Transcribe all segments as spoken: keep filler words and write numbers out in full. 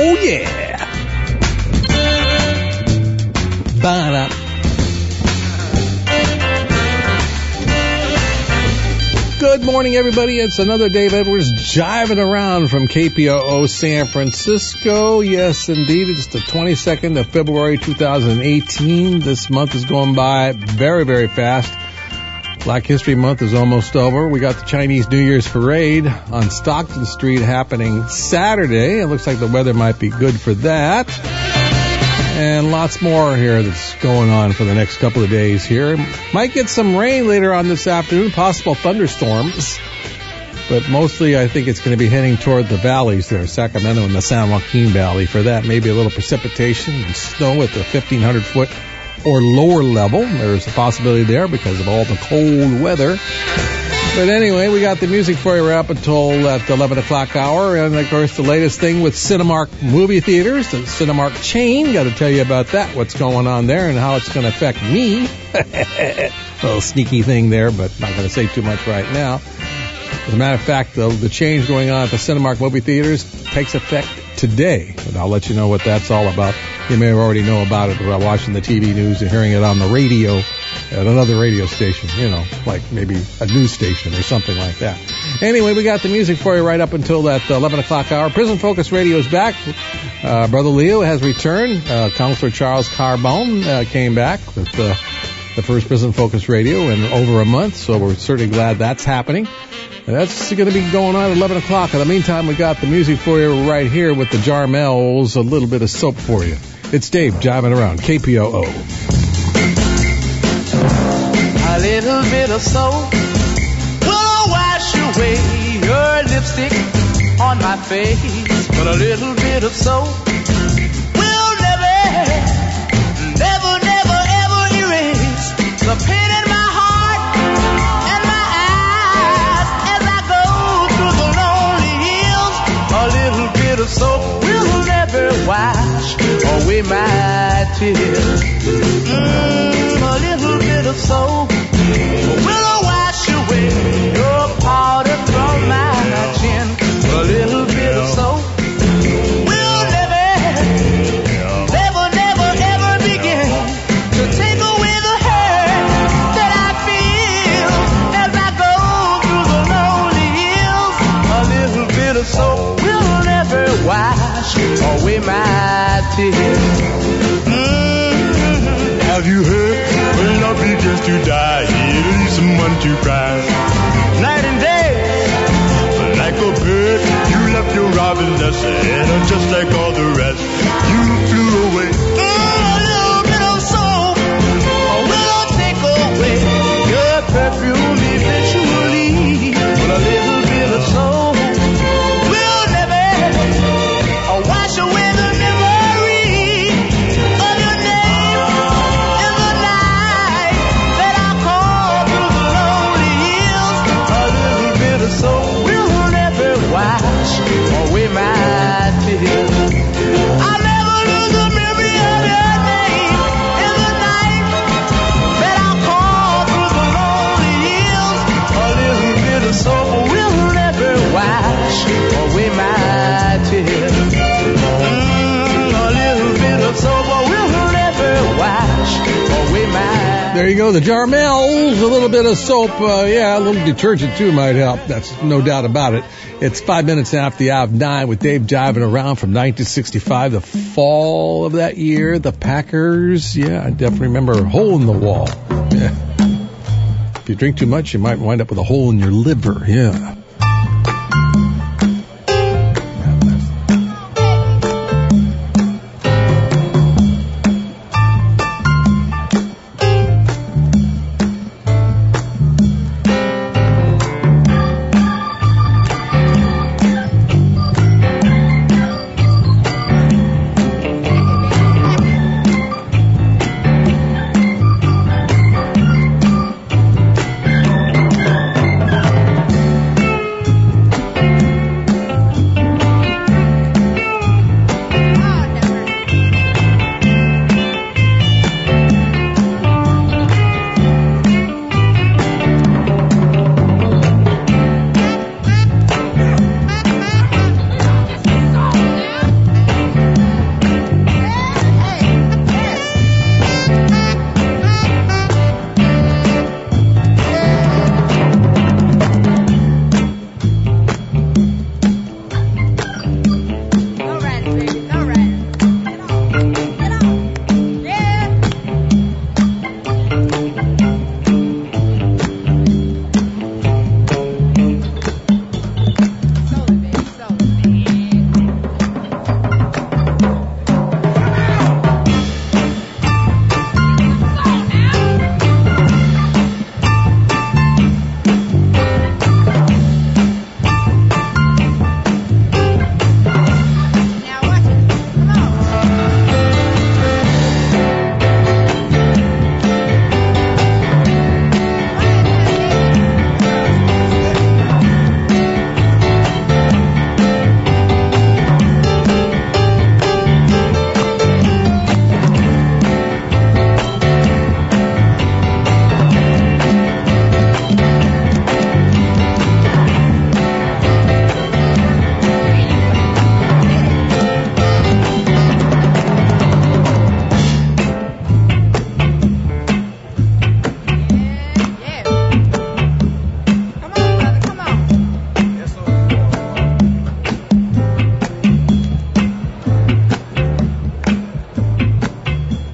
Oh, yeah. Ba-da. Good morning, everybody. It's another Dave Edwards jiving around from K P O O San Francisco. Yes, indeed. It's the twenty-second of February, two thousand eighteen. This month is going by very, very fast. Black History Month is almost over. We got the Chinese New Year's Parade on Stockton Street happening Saturday. It looks like the weather might be good for that. And lots more here that's going on for the next couple of days here. Might get some rain later on this afternoon, possible thunderstorms. But mostly I think it's going to be heading toward the valleys there, Sacramento and the San Joaquin Valley. For that, maybe a little precipitation and snow at the fifteen hundred foot or lower level. There's a possibility there because of all the cold weather. But anyway, we got the music for you up until at the eleven o'clock hour. And, of course, the latest thing with Cinemark movie theaters, the Cinemark chain. Got to tell you about that, what's going on there and how it's going to affect me. A little sneaky thing there, but not going to say too much right now. As a matter of fact, the, the change going on at the Cinemark movie theaters takes effect today. And I'll let you know what that's all about. You may already know about it by watching the T V news and hearing it on the radio at another radio station, you know, like maybe a news station or something like that. Anyway, we got the music for you right up until that eleven o'clock hour. Prison Focus Radio is back. Uh, Brother Leo has returned. Uh, Counselor Charles Carbone uh, came back with uh, the first Prison Focus Radio in over a month, so we're certainly glad that's happening. And that's going to be going on at eleven o'clock. In the meantime, we got the music for you right here with the Jarmels, a little bit of soap for you. It's Dave jiving around, K P O O. A little bit of soap will wash away your lipstick on my face. But a little bit of soap will never, never, never, ever erase the pain in my heart and my eyes as I go through the lonely hills. A little bit of soap will never wash away my tears. Mm, a little bit of soap will wash away your powder from my chin. A little bit of soap will never, never, never, ever begin to take away the hurt that I feel as I go through the lonely hills. A little bit of soap will never wash away my tears. Mm-hmm. Have you heard? When love begins to die, it leaves someone to cry. Night and day, like a bird, you left your robin nest, and just like all the rest, you flew away. Mm, a little bit of soap will take away your perfume eventually. But a little bit of soap will never wash away the memory of your name in the night that I call through the lonely hills. A little bit of soap will never wash away my tears. I'll never lose the memory of your name in the night that I call through the lonely hills. A little bit of soap will never wash away my tears. Mm, a little bit of soap will never wash away my. There you go, the Jarmels, a little bit of soap, uh, yeah, a little detergent too might help. That's no doubt about it. It's five minutes after the hour of nine with Dave jiving around from nineteen sixty-five, the fall of that year, the Packers. Yeah, I definitely remember a hole in the wall. Yeah. If you drink too much, you might wind up with a hole in your liver. Yeah.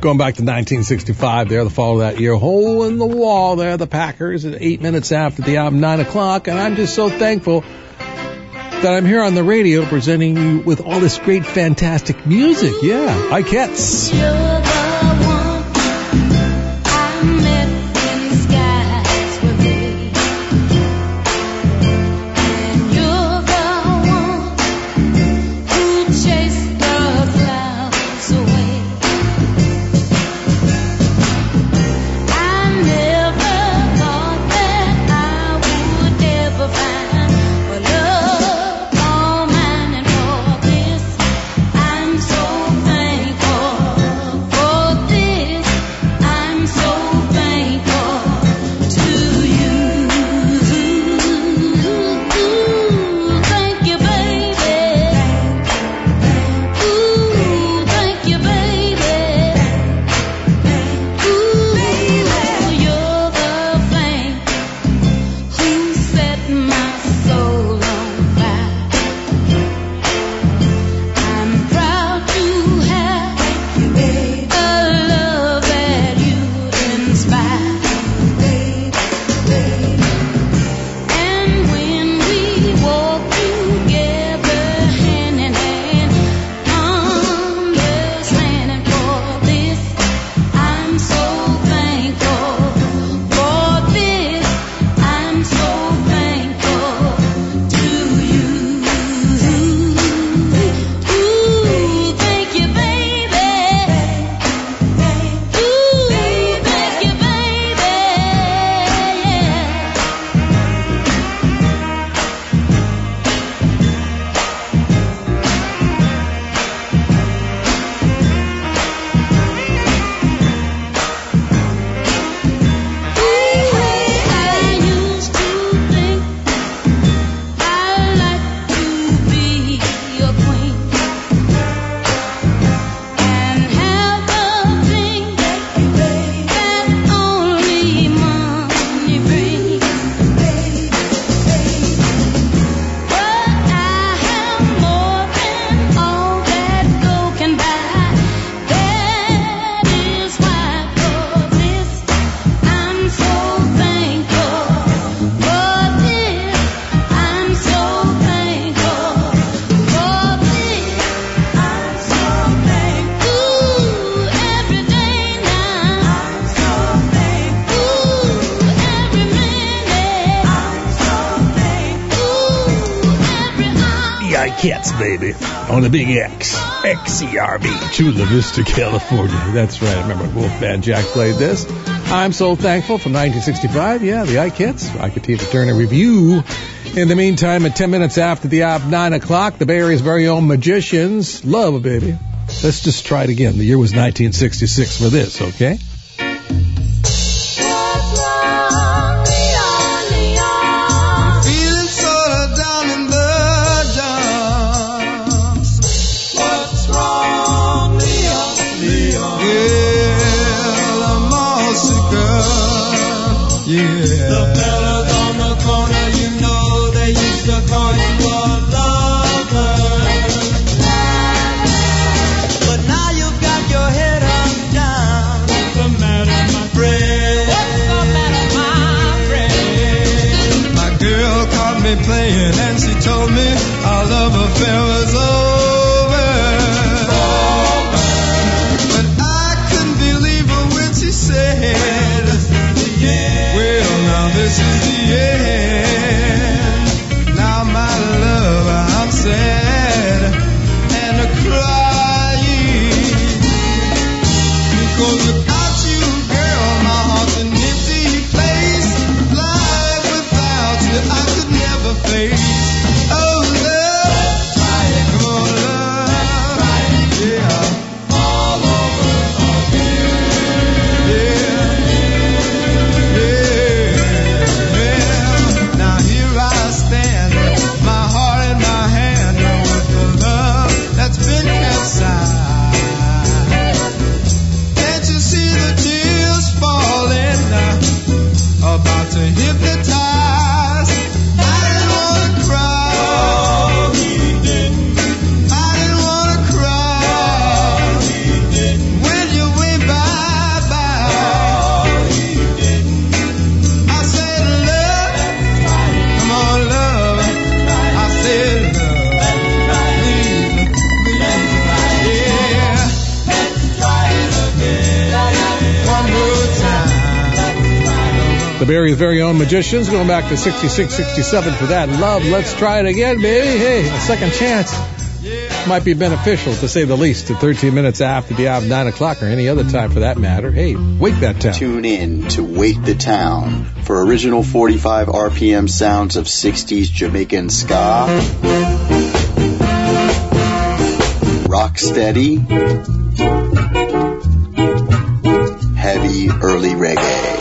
Going back to nineteen sixty-five there, the fall of that year. Hole in the Wall there, the Packers at eight minutes after the album, nine o'clock. And I'm just so thankful that I'm here on the radio presenting you with all this great, fantastic music. Yeah, Ikettes. You're the one I met in skies were gray, and you're the one who chased the clouds away. I never thought that I would ever find a love all mine, and for this I'm so thankful. For this I'm so thankful to you. Thank you, baby. Ooh, thank you, baby. Ooh, you're the flame who set my soul on fire. I'm proud to have a love that you inspire. And when we walk together hand in hand, understanding, for this I'm so thankful. For this I'm so thankful to you. Ooh, thank you, baby. Ooh, thank you, baby. Yeah. I used to think I'd like to be your queen and have the thing that only money brings. But I have more than all that gold can buy. That is why for this I'm so thankful. For this I'm so thankful. For this I'm so thankful. Ooh, every day now I'm so thankful. Ooh, every minute I'm so thankful. Ooh, every hour. The Ikettes, baby, on the Big X, X C R B, Chula Vista, California. That's right. I remember Wolfman Jack played this. I'm so thankful from nineteen sixty-five. Yeah, the Ikettes. Ike Tina Turner review. In the meantime, at ten minutes after the hour, nine o'clock, the Bay Area's very own Magicians. Love, baby. Let's just try it again. The year was nineteen sixty-six for this, okay? Feeling sorta down in the dumps. What's wrong, Leon? Leon. Yeah, I'm all sick of. Yeah. The fellas on the corner, you know, they used to call you a lover. But now you've got your head up down. What's the matter, my friend? What's the matter, my friend? My girl caught me playing and she told me our love affair was over. But I couldn't believe her when she said, well, now this is the end. Now my love, I'm sad and crying. Because without you, girl, my heart's an empty place. Life without you, I could never face. Oh, love, come on, love, yeah, all over again. Yeah, yeah, yeah. Now here I stand, my heart in my hand. Bay Area's very own Magicians, going back to sixty-six, sixty-seven for that. Love, let's try it again, baby. Hey, a second chance might be beneficial, to say the least, at thirteen minutes after the hour of nine o'clock or any other time for that matter. Hey, Wake That Town. Tune in to Wake the Town for original forty-five R P M sounds of sixties Jamaican ska, rock steady, heavy early reggae.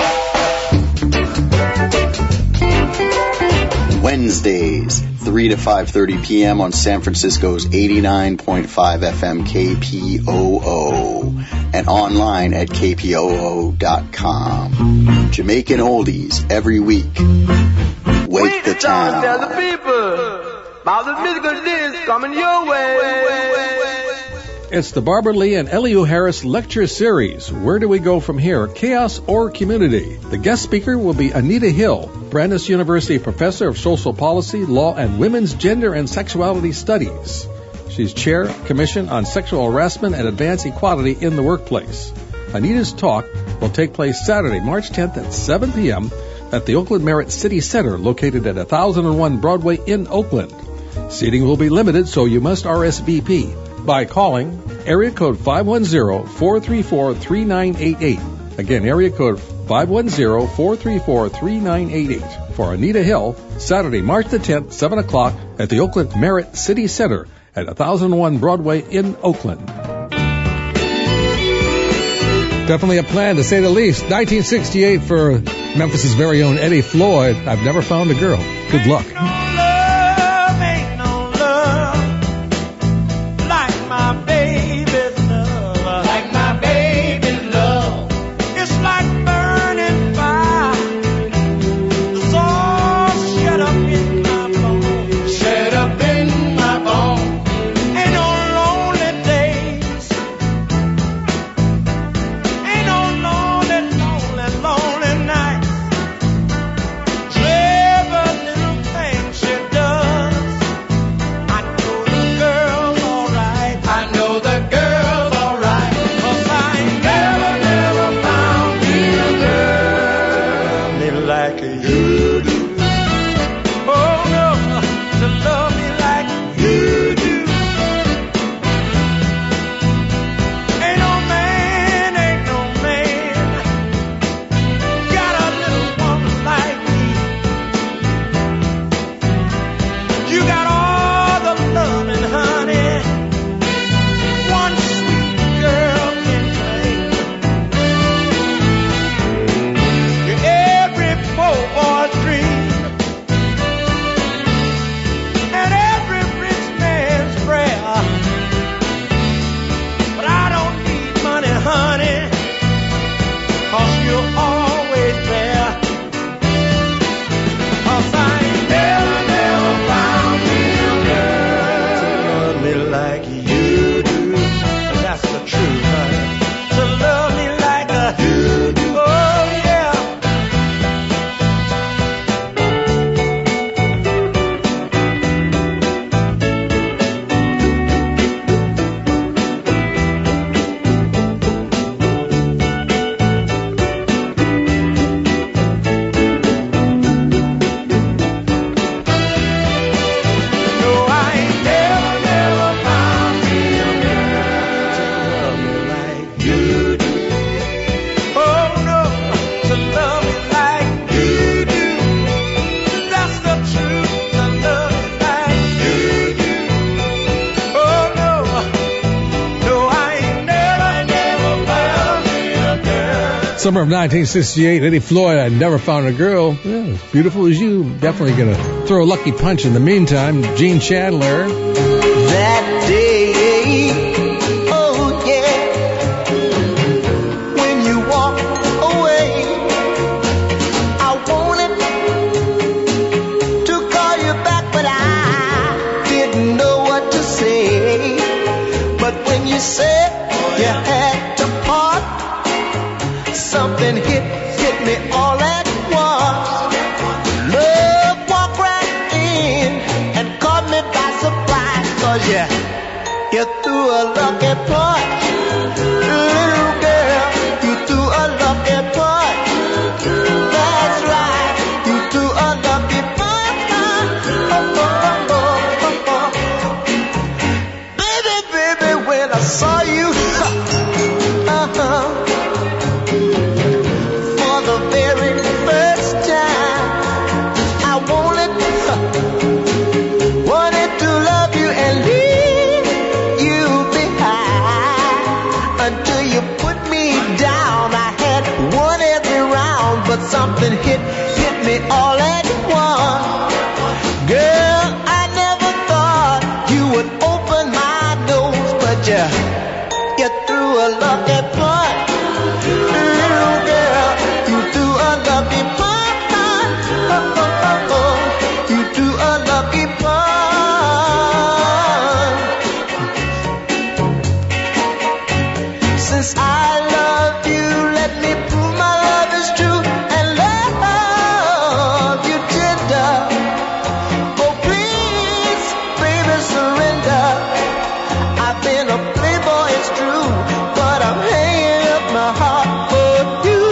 Wednesdays, three to five thirty p.m. on San Francisco's eighty-nine point five F M K P O O and online at K P O O dot com. Jamaican oldies every week. Wake the town. Tell the people about the musical disc coming your way. It's the Barbara Lee and Elihu Harris Lecture Series. Where do we go from here? Chaos or community? The guest speaker will be Anita Hill, Brandeis University Professor of Social Policy, Law, and Women's Gender and Sexuality Studies. She's Chair, Commission on Sexual Harassment and Advanced Equality in the Workplace. Anita's talk will take place Saturday, March tenth at seven p.m. at the Oakland Merritt City Center, located at one thousand one Broadway in Oakland. Seating will be limited, so you must R S V P by calling area code five one zero, four three four, three nine eight eight. Again, area code five one zero, four three four, three nine eight eight. For Anita Hill, Saturday, March the tenth, seven o'clock at the Oakland Merritt City Center at one thousand one Broadway in Oakland. Definitely a plan, to say the least. nineteen sixty-eight for Memphis's very own Eddie Floyd. I've never found a girl. Good luck. Summer of nineteen sixty-eight, Eddie Floyd, I Never Found a Girl. Yeah, as beautiful as you. Definitely going to throw a lucky punch in the meantime. Gene Chandler. That day, oh yeah, when you walk away, I wanted to call you back, but I didn't know what to say. But when you said you had to part, something hit, hit me all at once. Love walked right in and caught me by surprise. Cause you, you threw a lucky punch. Little girl, you threw a lucky punch. That lucky punch. Little girl, you threw a lucky punch. Oh, oh, oh, oh. You threw a lucky punch. Since I love you, let me prove my love is true and love you tender. Oh, please, baby, surrender. I've been a playboy, it's true, but I'm hanging up my heart for you.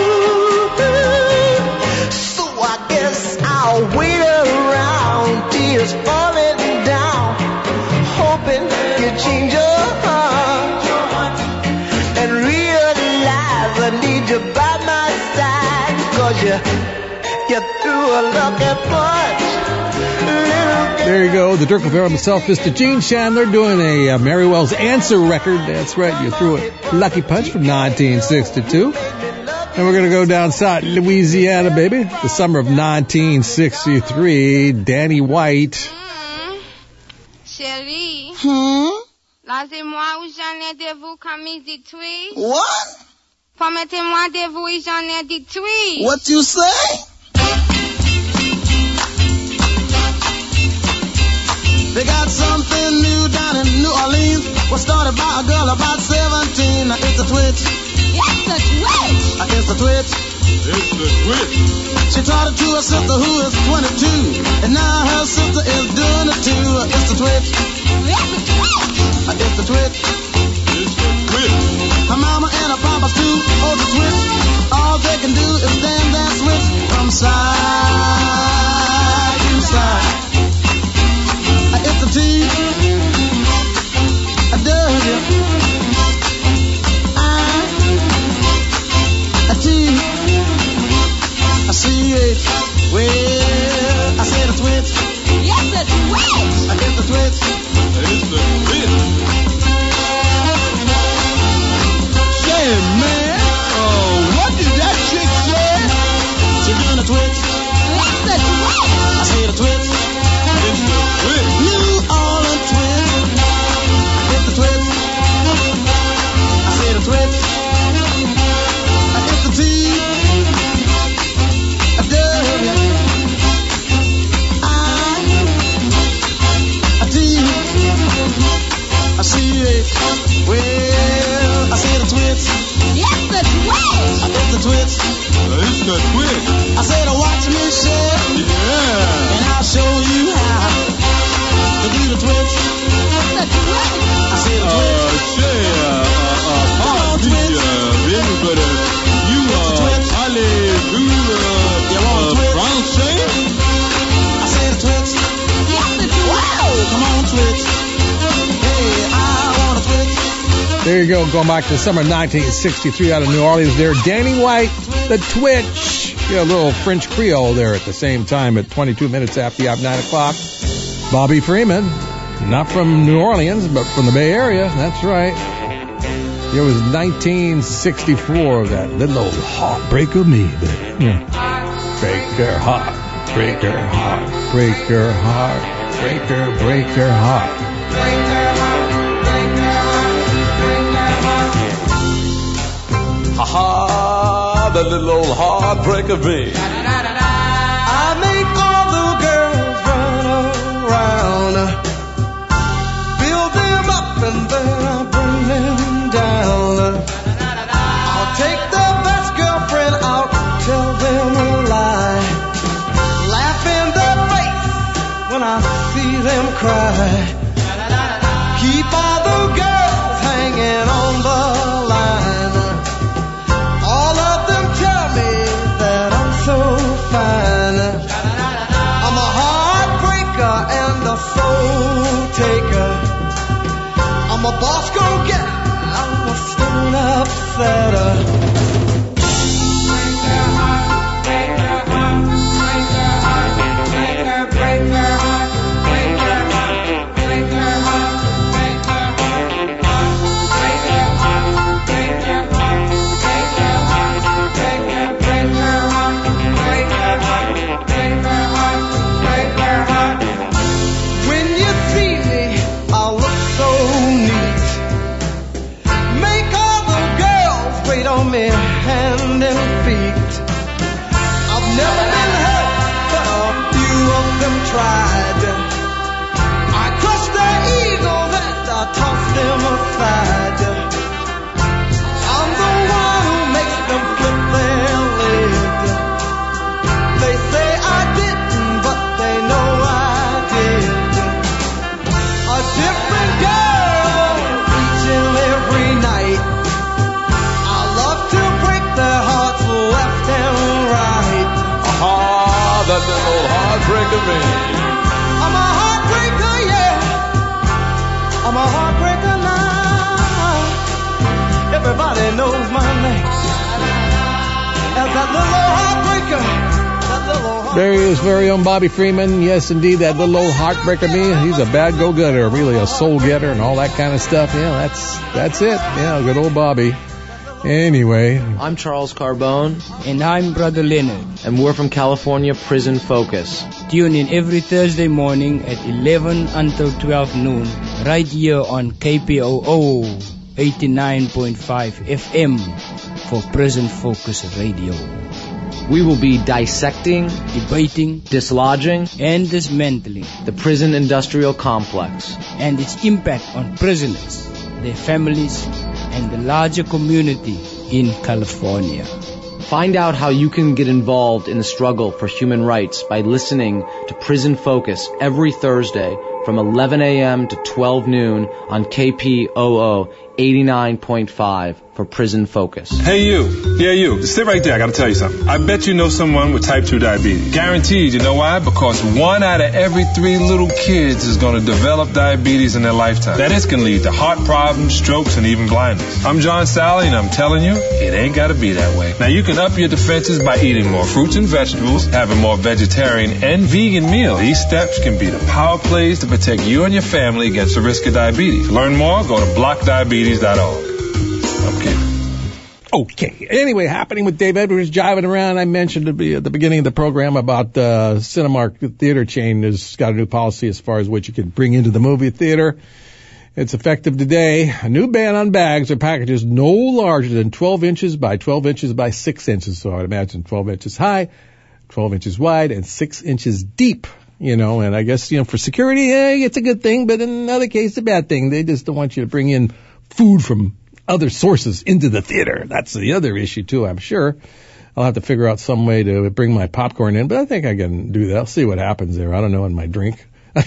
So I guess I'll wait around, tears falling down, hoping you change your heart and realize I need you by my side, 'cause you, you threw a lucky punch. There you go, the Dirk of himself, Mister Gene Chandler, doing a uh, Mary Wells Answer record. That's right, you threw a lucky punch from nineteen sixty-two. And we're going to go down south, Louisiana, baby. The summer of nineteen sixty-three, Danny White. Hmm. Chérie, Hmm? laissez-moi où j'en ai de vous comme il dit tweet. What? Permettez-moi de vous où j'en ai dit tweet. What you say? They got something new down in New Orleans. Was started by a girl about seventeen. Now it's a twitch. Yes, the twitch. Uh, It's a twitch. It's the twist. She taught it to her sister who is twenty-two. And now her sister is doing it too. Uh, It's the twitch. Yes, the twitch. Uh, It's the twitch. It's the twist. Her mama and her papa's too old to switch. All they can do is stand there and switch from side to side. Uh, It's a T. A W. I. A T. A C H. Well, I said a twitch. Yes, the twitch. I get the twitch. It's the twist. Say, man. Oh, what did that chick say? She doing a twitch. Yes, the twitch. I said a twitch. It's the twist. New Orleans twitch. I get the twitch. I said a twitch. I get the T. A W. I. A T. A C H. Well, I said a twitch. Yes, the twitch. I get the twitch. It's the twist. I said, watch me share, Yeah. and I'll show you how to do the twitch. Yes, the twitch. I said, Uh, twitch. say, uh, uh, uh, pardon me, uh, baby, but, uh, you, uh, parlez-vous, You uh, want a uh, twist? français? I said, twitch. Yes, the twitch. Come on, twitch. Hey, I want a twitch. There you go, going back to the summer of nineteen sixty-three out of New Orleans there. Danny White, the Twitch. Yeah, a little French Creole there at the same time at twenty-two minutes after the hour, nine o'clock. Bobby Freeman, not from New Orleans, but from the Bay Area. That's right. It was nineteen sixty-four, that little old heartbreak of me. But, yeah. Break her heart, break her heart, break her heart, break her, break her heart. Ha ha, the little old heartbreak of me. I make all the girls run around, build them up and then I bring them down. I'll take the best girlfriend out, tell them a lie, laugh in their face when I see them cry. Keep all the girls hanging on the line. All of them tell me that I'm so fine. I'm a heartbreaker and a soul taker. I'm a boss go-getter. I'm a stone upsetter. Break her heart, break her heart, break her heart, break her heart, break her tried. I crushed their egos and I tossed them aside. I'm the one who makes them flip their lid. They say I didn't, but they know I did. A different girl each and every night. I love to break their hearts left and right. Ah, that little heartbreaker me. I'm a heartbreaker, yeah. I'm a heartbreaker now. Everybody knows my name. As that little heartbreaker. That little heartbreaker. There he is, very own Bobby Freeman. Yes, indeed, that little old heartbreaker me. He's a bad go-getter, really a soul-getter and all that kind of stuff. Yeah, that's that's it. Yeah, good old Bobby. Anyway, I'm Charles Carbone, And I'm Brother Leonard. and we're from California Prison Focus. Tune in every Thursday morning at eleven until twelve noon, right here on K P O O eighty-nine point five F M for Prison Focus Radio. We will be dissecting, Debating dislodging and dismantling the prison industrial complex. and its impact on prisoners, their families, and the larger community in California. Find out how you can get involved in the struggle for human rights by listening to Prison Focus every Thursday from eleven a.m. to twelve noon on K P O O eighty-nine point five for Prison Focus. Hey you, yeah you, sit right there, I gotta tell you something. I bet you know someone with type two diabetes. Guaranteed, you know why? Because one out of every three little kids is gonna develop diabetes in their lifetime. That is can lead to heart problems, strokes, and even blindness. I'm John Sally, and I'm telling you, it ain't gotta be that way. Now you can up your defenses by eating more fruits and vegetables, having more vegetarian and vegan meals. These steps can be the power plays to protect you and your family against the risk of diabetes. Learn more, go to block diabetes dot org. Okay. Okay. Anyway, happening with Dave Edwards, jiving around. I mentioned at the at the beginning of the program about uh, Cinemark the theater chain has got a new policy as far as what you can bring into the movie theater. It's effective today. A new ban on bags or packages no larger than twelve inches by twelve inches by six inches. So I'd imagine twelve inches high, twelve inches wide, and six inches deep. You know, and I guess, you know, for security, yeah, it's a good thing, but in another case, a bad thing. They just don't want you to bring in food from other sources into the theater. That's the other issue, too, I'm sure. I'll have to figure out some way to bring my popcorn in, but I think I can do that. I'll see what happens there. I don't know in my drink.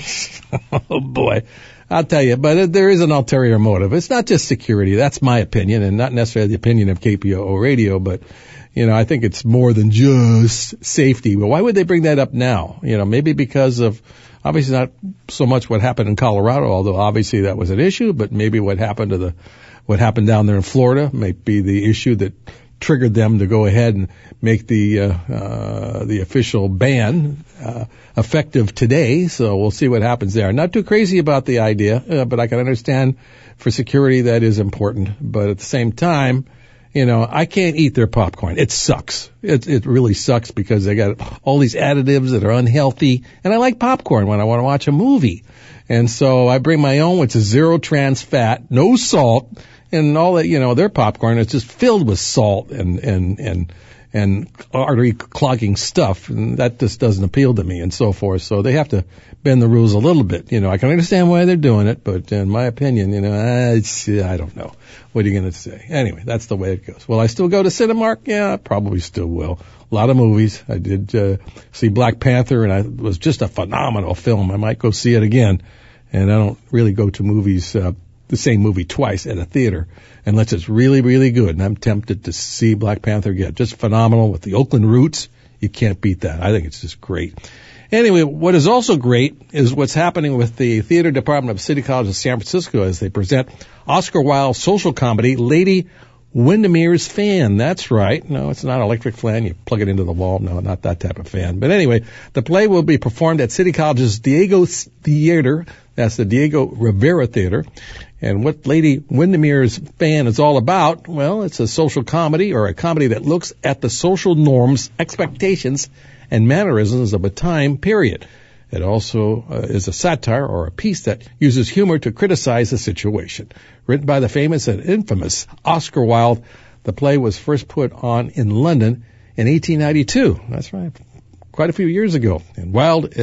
Oh, boy. I'll tell you, but there is an ulterior motive. It's not just security. That's my opinion, and not necessarily the opinion of K P O O Radio, but, you know, I think it's more than just safety. Well, why would they bring that up now? You know, maybe because of, obviously not so much what happened in Colorado, although obviously that was an issue, but maybe what happened to the, what happened down there in Florida may be the issue that triggered them to go ahead and make the, uh, uh, the official ban, uh, effective today. So we'll see what happens there. Not too crazy about the idea, uh, but I can understand for security that is important. But at the same time, you know, I can't eat their popcorn. It sucks. It it really sucks because they got all these additives that are unhealthy. And I like popcorn when I want to watch a movie. And so I bring my own, which is zero trans fat, no salt, and all that, you know, their popcorn is just filled with salt and, and, and, and artery clogging stuff. And that just doesn't appeal to me and so forth. So they have to bend the rules a little bit. You know, I can understand why they're doing it, but in my opinion, you know, uh, it's, I don't know. What are you going to say? Anyway, that's the way it goes. Will I still go to Cinemark? Yeah, I probably still will. A lot of movies. I did uh, see Black Panther, and I, it was just a phenomenal film. I might go see it again. And I don't really go to movies, uh, the same movie twice at a theater, unless it's really, really good. And I'm tempted to see Black Panther again. Just phenomenal with the Oakland roots. You can't beat that. I think it's just great. Anyway, what is also great is what's happening with the theater department of City College of San Francisco as they present Oscar Wilde's social comedy, Lady Windermere's Fan. That's right. No, it's not an electric fan. You plug it into the wall. No, not that type of fan. But anyway, the play will be performed at City College's Diego Theater. That's the Diego Rivera Theater. And what Lady Windermere's Fan is all about, well, it's a social comedy or a comedy that looks at the social norms, expectations, and mannerisms of a time period. It also uh, is a satire or a piece that uses humor to criticize a situation. Written by the famous and infamous Oscar Wilde, the play was first put on in London in eighteen ninety-two. That's right, quite a few years ago. And Wilde is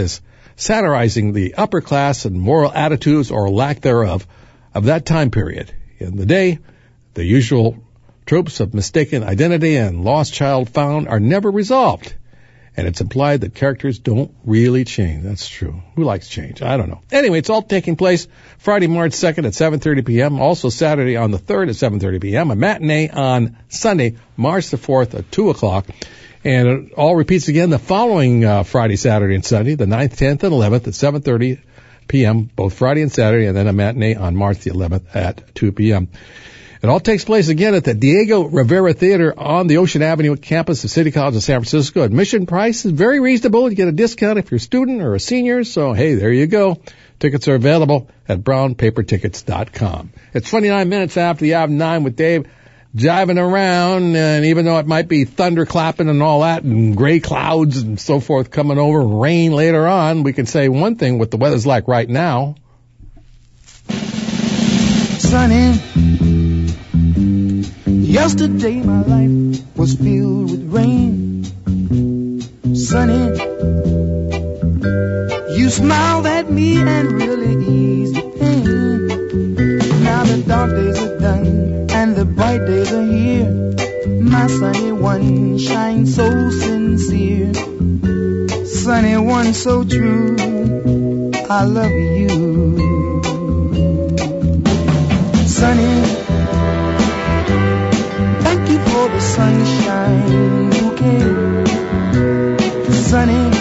satirizing the upper class and moral attitudes or lack thereof of that time period. In the day, the usual tropes of mistaken identity and lost child found are never resolved. And it's implied that characters don't really change. That's true. Who likes change? I don't know. Anyway, it's all taking place Friday, March second at seven thirty p.m. Also Saturday on the third at seven thirty p.m. A matinee on Sunday, March the fourth at two o'clock. And it all repeats again the following uh, Friday, Saturday, and Sunday, the ninth, tenth, and eleventh at seven thirty p.m., both Friday and Saturday, and then a matinee on March the eleventh at two p.m. It all takes place again at the Diego Rivera Theater on the Ocean Avenue campus of City College of San Francisco. Admission price is very reasonable. You get a discount if you're a student or a senior. So, hey, there you go. Tickets are available at brown paper tickets dot com. It's twenty-nine minutes after the hour of nine with Dave jiving around. And even though it might be thunder clapping and all that and gray clouds and so forth coming over, rain later on, we can say one thing what the weather's like right now. Sunny. Yesterday my life was filled with rain. Sunny, you smiled at me and really eased the pain. Now the dark days are done and the bright days are here. My sunny one shines so sincere. Sunny one so true, I love you. Sunny, for the sunshine bouquet. Sunny,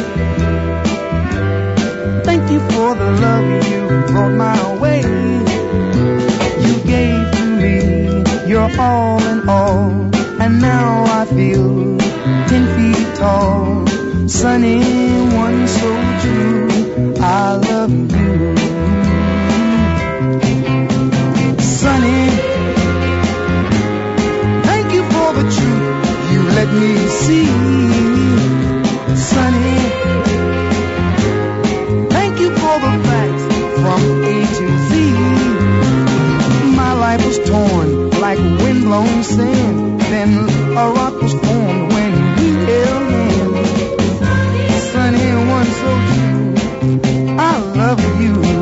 thank you for the love you brought my way. You gave to me your all in all, and now I feel ten feet tall. Sunny, one so true, I love you. Sunny, the truth you let me see. Sunny, thank you for the facts from A to Z. My life was torn like windblown sand, then a rock was formed when we held hands. Sunny, one so true, I love you.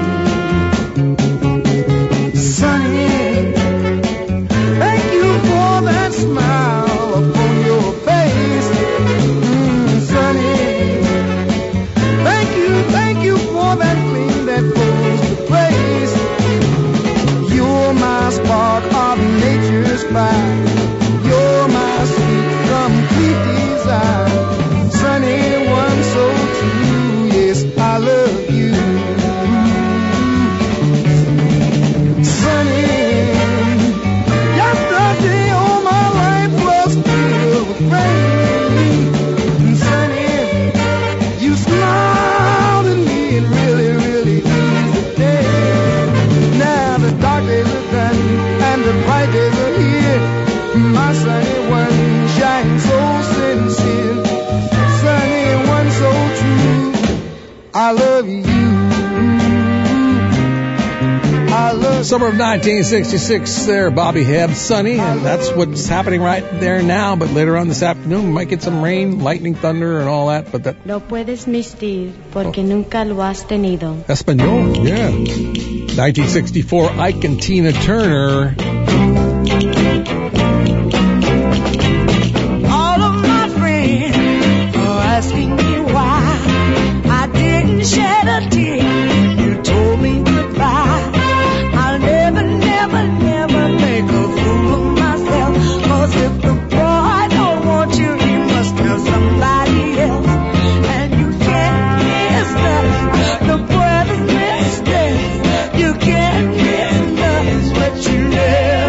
That smile upon your face, mm, Sunny. Thank you, thank you for that gleam that flows to praise. You're my spark of nature's fire. You're my sweet, complete desire. Sunny, one so true, yes, I love you. Sunny, yesterday rain. Sunny, you smiled at me and really, really eased the day. Now the dark days are done and the bright days are here. My sunny one shines so sincere. Sunny one so true, I love you. I love Summer of nineteen sixty-six there, Bobby Hebb, Sunny, and that's what's happening right there now, but later on this afternoon we might get some rain, lightning, thunder, and all that, but that... Lo puedes mistir porque oh. nunca lo has tenido. Espanol, yeah. nineteen sixty-four, Ike and Tina Turner. All of my friends are asking me why I didn't shed a tear. You told me goodbye. I'll never, never, never make a fool of myself. Cause if the boy don't want you, he must have somebody else. And you can't miss nothing. The brother's mistake. You can't miss nothing, but you never.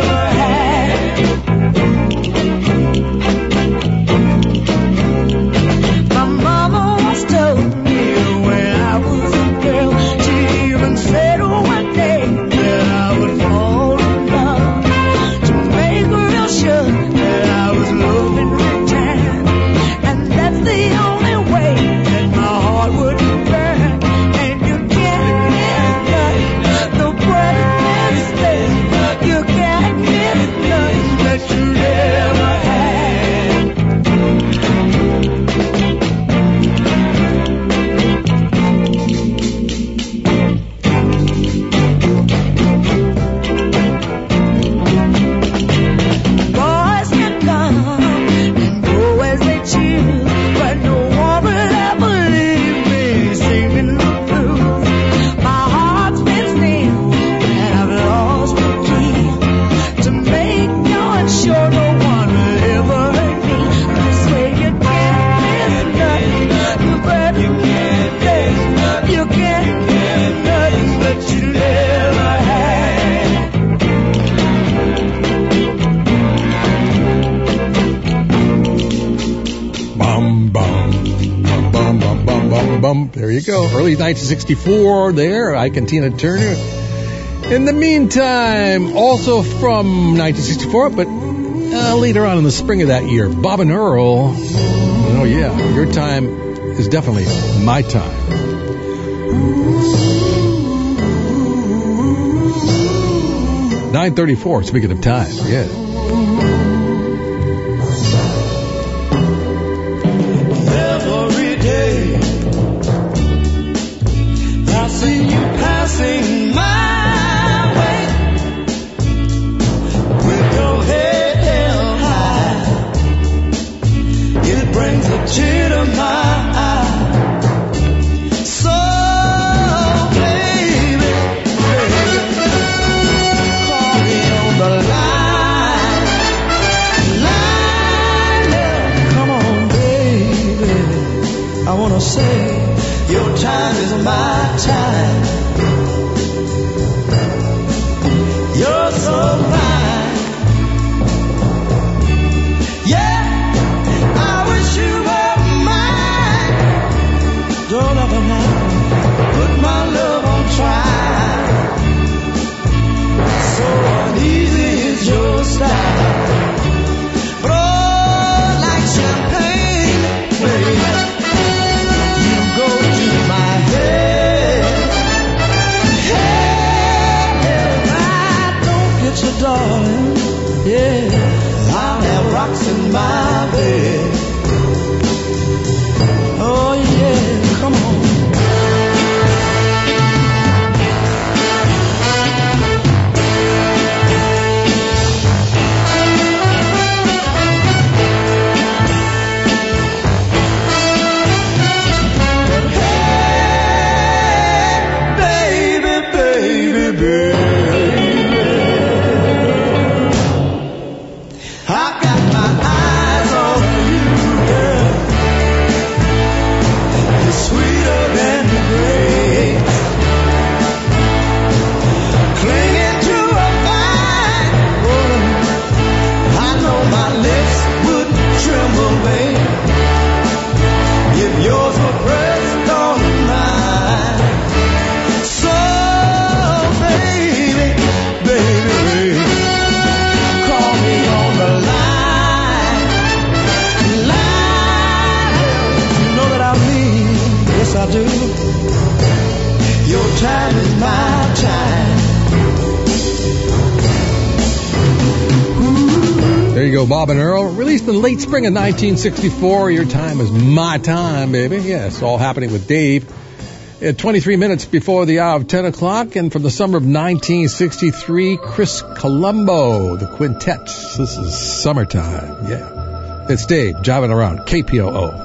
There you go. Early nineteen sixty-four there, Ike and Tina Turner. In the meantime, also from nineteen sixty-four, but uh, later on in the spring of that year, Bob and Earl. Oh, yeah, your time is definitely my time. nine thirty-four, speaking of time, yeah. Every day I see you passing my way with your head held high. It brings a tear to my eye. So baby, baby, call me on the line, line, yeah. Come on, baby. I wanna say your time is my time. You're so fine. Yeah, I wish you were mine. Don't ever mind, put my love on trial. So uneasy is your style. But oh, like champagne, baby, you go to my head. Hey, if I don't get you, darling, yeah, I'll have rocks in my bed. Oh yeah, come on. Baby, baby, baby, I got my eyes on you, girl. You're sweeter than the grapes, clinging to a vine. Oh, I know my lips would tremble, babe, if yours were pressed on mine. So, baby, baby, baby, call me on the line, line. You know that I mean, yes I do. Your time is my time. There you go, Bob and Earl. Released in the late spring of nineteen sixty-four. Your time is my time, baby. Yes, all happening with Dave. At twenty-three minutes before the hour of ten o'clock, and from the summer of nineteen sixty-three, Chris Colombo, the Quintet. This is Summertime. Yeah. It's Dave, jiving around, K P O O.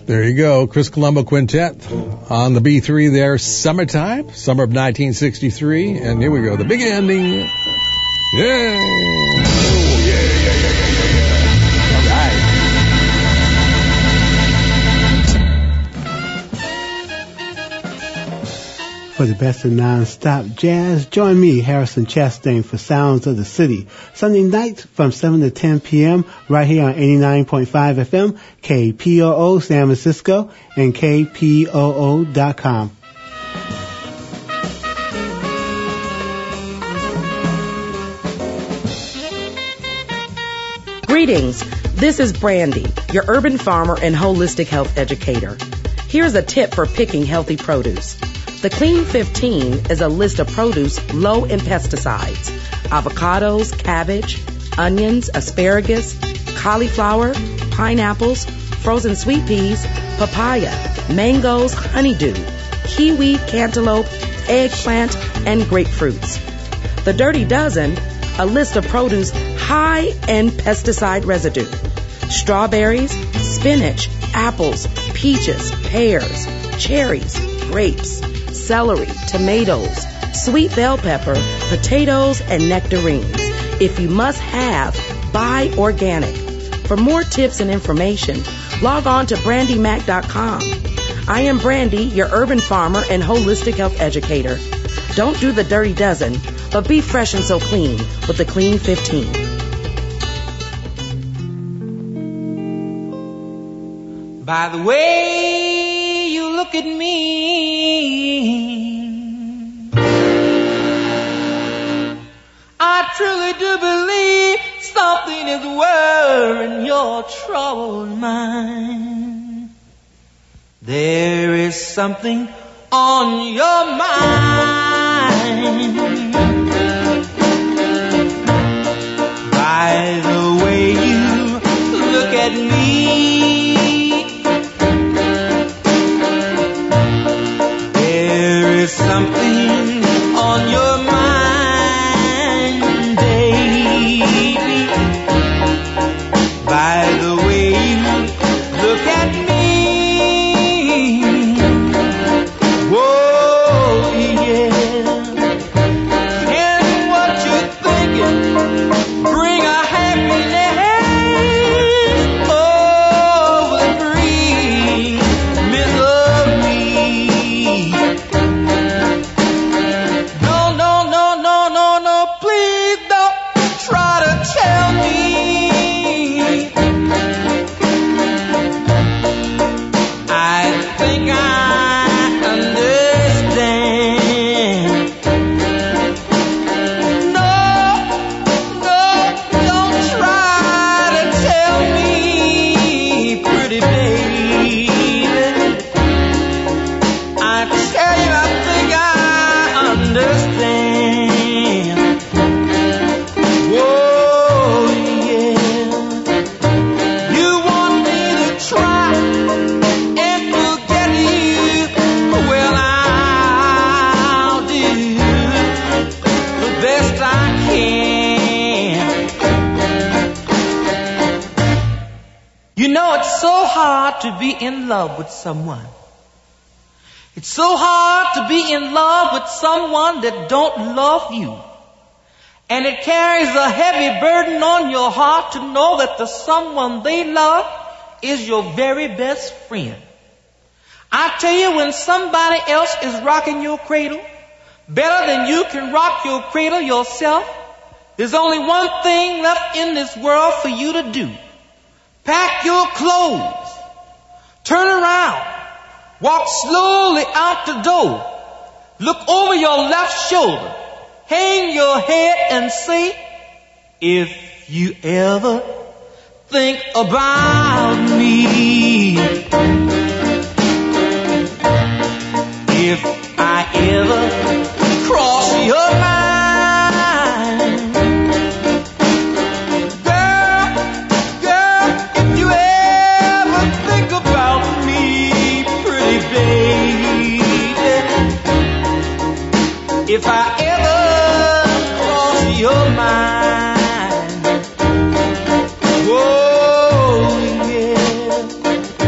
There you go. Chris Colombo Quintet on the B three there. Summertime, summer of nineteen sixty-three. And here we go. The big ending. Yeah. Oh, yeah, yeah, yeah, yeah, yeah. All right. For the best of non-stop jazz, join me, Harrison Chastain, for Sounds of the City. Sunday nights from seven to ten p.m. right here on eighty-nine point five F M, K P O O San Francisco, and K P O O dot com. Greetings. This is Brandy, your urban farmer and holistic health educator. Here's a tip for picking healthy produce. The Clean fifteen is a list of produce low in pesticides. Avocados, cabbage, onions, asparagus, cauliflower, pineapples, frozen sweet peas, papaya, mangoes, honeydew, kiwi, cantaloupe, eggplant, and grapefruits. The Dirty Dozen, a list of produce high in pesticide residue. Strawberries, spinach, apples, peaches, pears, cherries, grapes, celery, tomatoes, sweet bell pepper, potatoes, and nectarines. If you must have, buy organic. For more tips and information, log on to brandy mac dot com. I am Brandy, your urban farmer and holistic health educator. Don't do the Dirty Dozen, but be fresh and so clean with the Clean fifteen. By the way you look at me, I truly do believe something is worrying your troubled mind. There is something on your mind. By the way you look at me, there is something on your mind, baby. By the way you look at me, whoa, yeah. And what you're thinking, bring a happiness over the dreams of me. No, no, no, no, no, no, please don't try to tell me I think I understand. No, no, don't try to tell me, pretty baby. I tell you, I think I understand. Whoa, yeah. You want me to try and forget you? Well, I'll do the best I can. You know, it's so hard to be in love with someone. It's so hard to be in love with someone that don't love you. And it carries a heavy burden on your heart to know that the someone they love is your very best friend. I tell you, when somebody else is rocking your cradle better than you can rock your cradle yourself, there's only one thing left in this world for you to do. Pack your clothes, turn around, walk slowly out the door, look over your left shoulder, hang your head and say, if you ever think about me, if I ever cross your mind, girl, girl, if you ever think about me, pretty baby, if I ever cross your mind, whoa, yeah.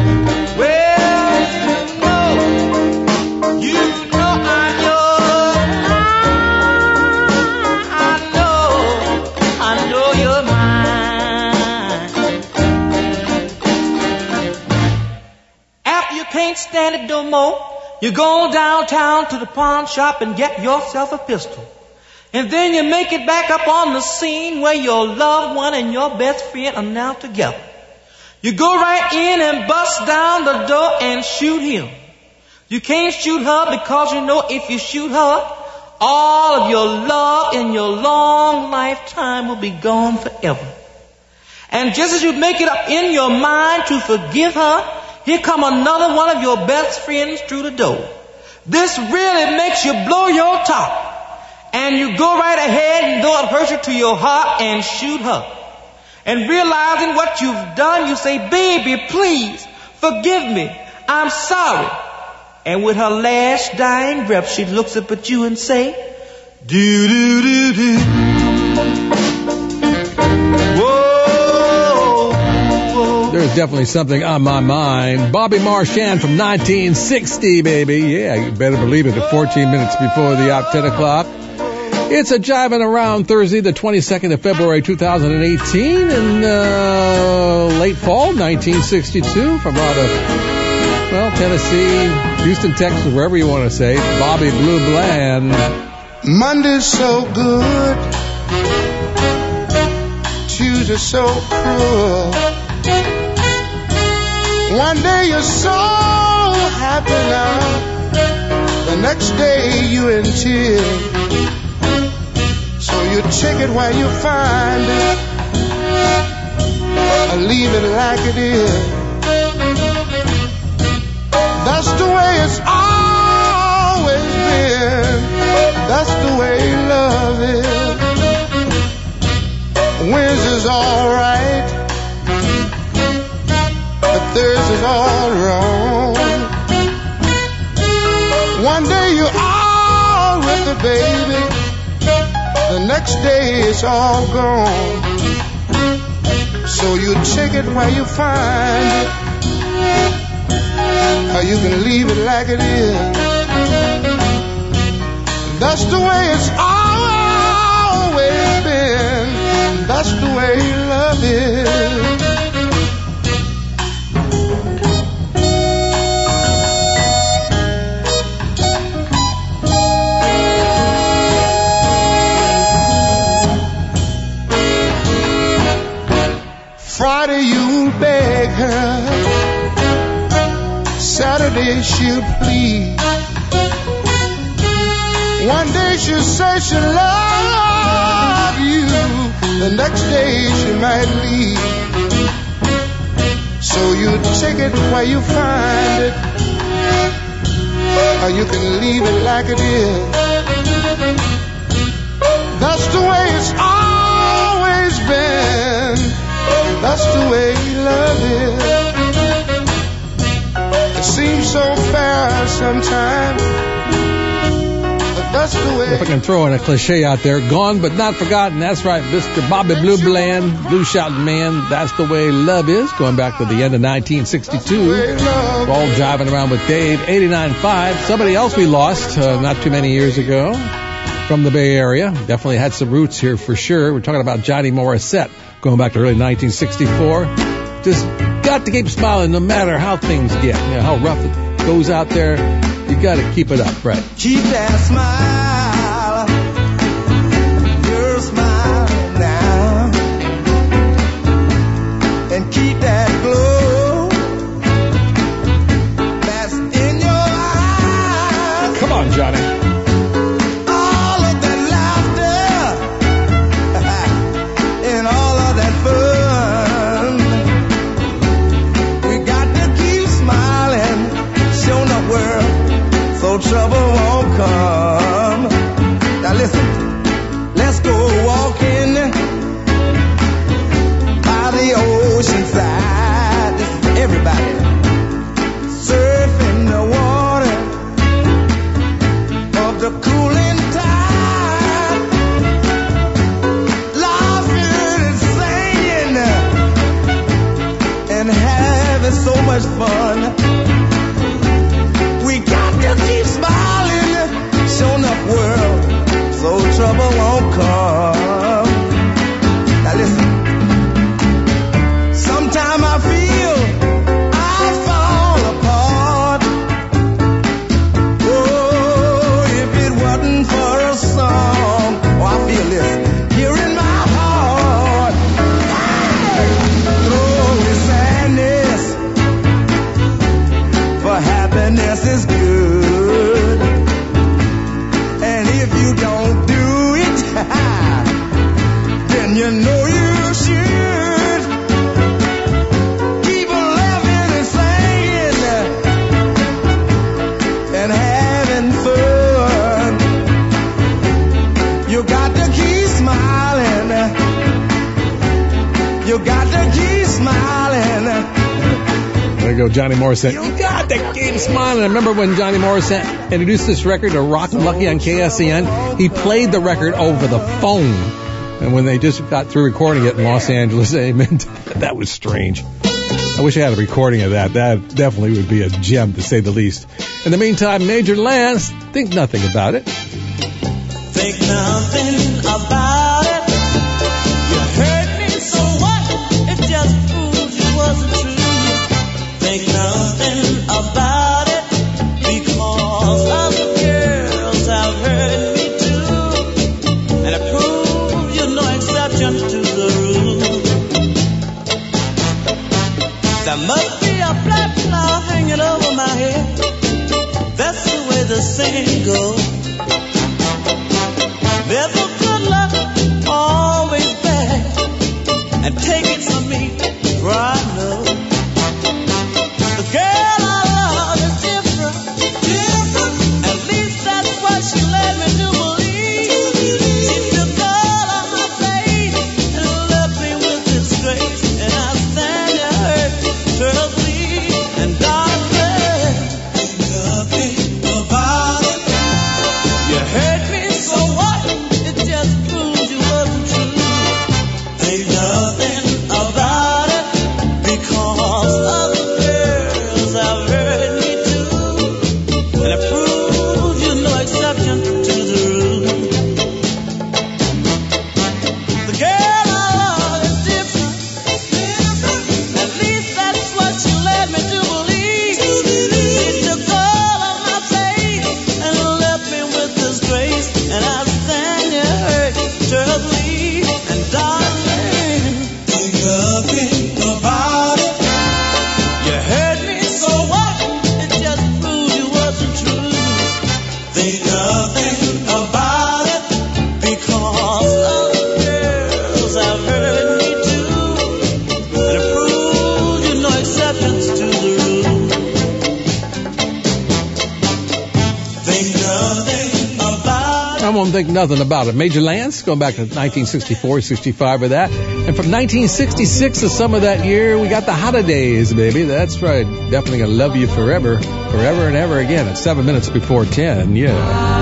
you can't stand it no more, you go downtown to the pawn shop and get yourself a pistol. And then you make it back up on the scene where your loved one and your best friend are now together. You go right in and bust down the door and shoot him. You can't shoot her because you know if you shoot her, all of your love and your long lifetime will be gone forever. And just as you make it up in your mind to forgive her, here come another one of your best friends through the door. This really makes you blow your top. And you go right ahead and though it hurts you to your heart and shoot her. And realizing what you've done, you say, baby, please, forgive me. I'm sorry. And with her last dying breath, she looks up at you and say, do do do do. Whoa, whoa. There's definitely something on my mind. Bobby Marchand from nineteen sixty, baby. Yeah, you better believe it. At fourteen minutes before the hour, ten o'clock. It's a Jiving Around Thursday, the twenty-second of February, two thousand eighteen, in uh, late fall, nineteen sixty-two, from out of, well, Tennessee, Houston, Texas, wherever you want to say, Bobby Blue Bland. Monday's so good, Tuesday's so cruel. One day you're so happy now, the next day you're in tears. So you check it while you find it, or leave it like it is. That's the way it's always been. That's the way love is. Wednesday's alright, but Thursday's all wrong. One day you're all with the baby, the next day it's all gone. So you check it while you find it, or you can leave it like it is. That's the way it's always been. That's the way love is. Friday you'll beg her, Saturday she'll plead. One day she'll say she'll love you, the next day she might leave. So you take it where you find it, or you can leave it like it is. That's the way it's always been. That's the way love is. It seems so fair sometimes, but that's the way. If I can throw in a cliche out there, gone but not forgotten. That's right, Mister Bobby Blue Bland, Blue Shouting Man. That's the way love is. Going back to the end of nineteen sixty-two. All Jiving Around with Dave, eighty-nine point five. Somebody else we lost uh, not too many years ago from the Bay Area. Definitely had some roots here for sure. We're talking about Johnny Morissette. Going back to early nineteen sixty-four. Just got to keep smiling no matter how things get. You know, how rough it goes out there. You got to keep it up, right? Keep that smile. You're smiling now. And keep that glow that's in your eyes. Come on, Johnny. Trouble won't come. happiness is good. And if you don't do it, then you know you should. Keep laughing and singing and having fun. You got to keep smiling. You got to keep smiling. There you go, Johnny Morissette. You got to keep smiling. I remember when Johnny Morissette introduced this record to Rockin' Lucky on K S E N, he played the record over the phone. And when they just got through recording it in Los Angeles, they meant that was strange. I wish I had a recording of that. That definitely would be a gem, to say the least. In the meantime, Major Lance, think nothing about it. Think nothing about it. You hurt me, so what? It just proves you wasn't true. Think nothing about it, because other girls have hurt me too. And it proves you're no exception to the rule. There must be a black cloud hanging over my head. That's the way the saying goes. Never good luck, always bad. And take it from me, for I know the girl I love is different, different. At least that's what she led me to believe. She took all of my faith and left me with disgrace. And I stand there hurt terribly. And darling, think nothing about it. You hurt me, so what? It just proves you wasn't true. Think nothing about it, because other girls have hurt me too. And it proves you're no exception to the rule. The girl I love is different, different. At least that's what she led me to believe. She took all of my faith and left me with disgrace. And I stand here hurt terribly. And darling, think nothing about it. You hurt me, so what? It just proves you wasn't true. Think nothing about it, because other girls have hurt me too. And it proves you're no exceptions to the rule. Think nothing about it. I won't think nothing about it. Major Lance, going back to nineteen sixty-four, sixty-five with that. And from nineteen sixty-six, the summer of that year, we got the Holidays, baby. That's right. Definitely gonna love you forever, forever and ever again. It's seven minutes before ten. Yeah.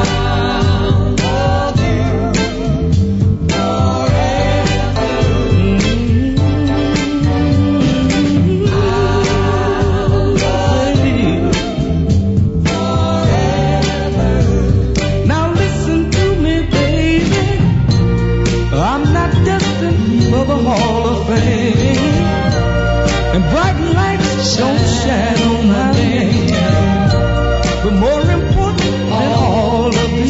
Now listen to me, baby. I'm not destined for the Hall of Fame, and bright lights don't shine on my name. But more important than all of this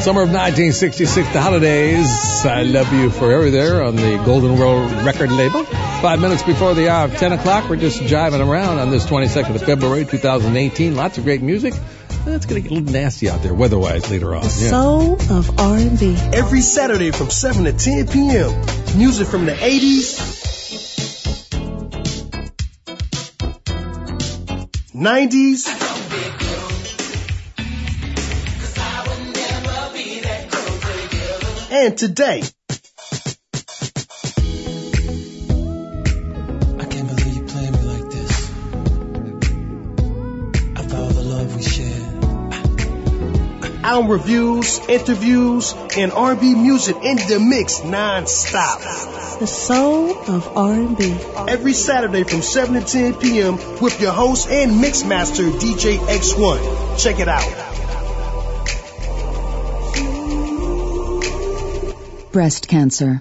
Summer of nineteen sixty-six, the holidays. I Love You Forever there on the Golden World record label. Five minutes before the hour of ten o'clock, we're just jiving around on this twenty-second of February, two thousand eighteen. Lots of great music. It's going to get a little nasty out there weather-wise later on. The yeah. soul of R and B. Every Saturday from seven to ten p.m. Music from the eighties, nineties, and today. I can't believe you playing me like this. After all the love we shared. Album reviews, interviews, and R and B music in the mix non-stop. The soul of R and B. Every Saturday from seven to ten p.m. with your host and mix master D J X one. Check it out. Breast cancer.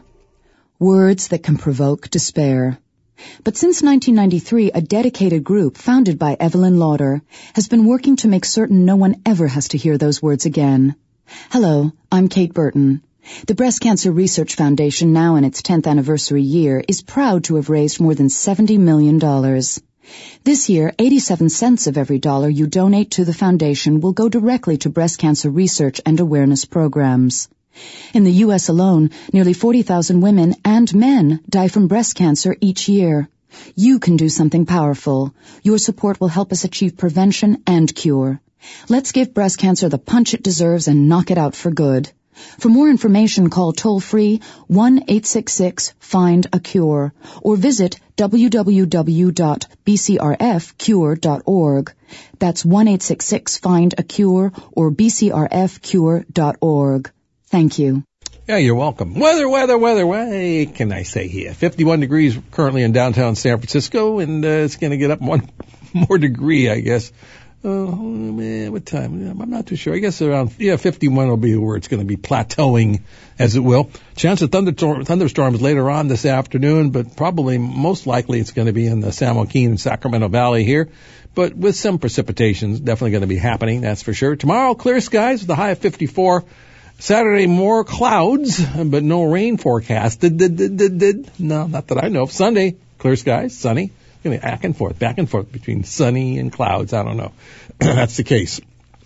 Words that can provoke despair. But since nineteen ninety-three, a dedicated group founded by Evelyn Lauder has been working to make certain no one ever has to hear those words again. Hello, I'm Kate Burton. The Breast Cancer Research Foundation, now in its tenth anniversary year, is proud to have raised more than seventy million dollars. This year, eighty-seven cents of every dollar you donate to the foundation will go directly to breast cancer research and awareness programs. In the U S alone, nearly forty thousand women and men die from breast cancer each year. You can do something powerful. Your support will help us achieve prevention and cure. Let's give breast cancer the punch it deserves and knock it out for good. For more information, call toll-free one eight six six find a cure or visit w w w dot b c r f cure dot org. That's one eight six six find a cure or b c r f cure dot org. Thank you. Yeah, you're welcome. Weather, weather, weather. What can I say here? fifty-one degrees currently in downtown San Francisco, and uh, it's going to get up one more degree, I guess. Oh, man, what time? I'm not too sure. I guess around, yeah, fifty-one will be where it's going to be plateauing, as it will. Chance of thunderstorm, thunderstorms later on this afternoon, but probably most likely it's going to be in the San Joaquin and Sacramento Valley here. But with some precipitations definitely going to be happening, that's for sure. Tomorrow, clear skies with a high of fifty-four. Saturday, more clouds, but no rain forecast. Did, did, did, did, did. No, not that I know of. Sunday, clear skies, sunny. Going to back and forth, back and forth between sunny and clouds. I don't know. That's the case.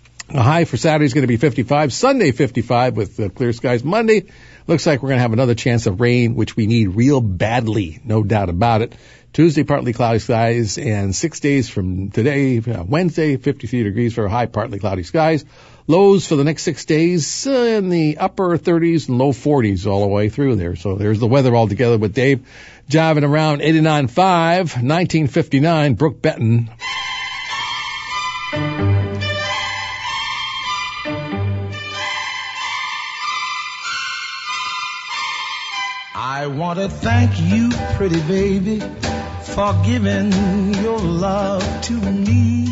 A high for Saturday is going to be fifty-five. Sunday, fifty-five with uh, clear skies. Monday, looks like we're going to have another chance of rain, which we need real badly, no doubt about it. Tuesday, partly cloudy skies, and six days from today, uh, Wednesday, fifty-three degrees for a high, partly cloudy skies. Lows for the next six days uh, in the upper thirties and low forties all the way through there. So there's the weather all together with Dave jiving around eighty-nine point five, nineteen fifty-nine, Brooke Benton. I want to thank you, pretty baby, for giving your love to me.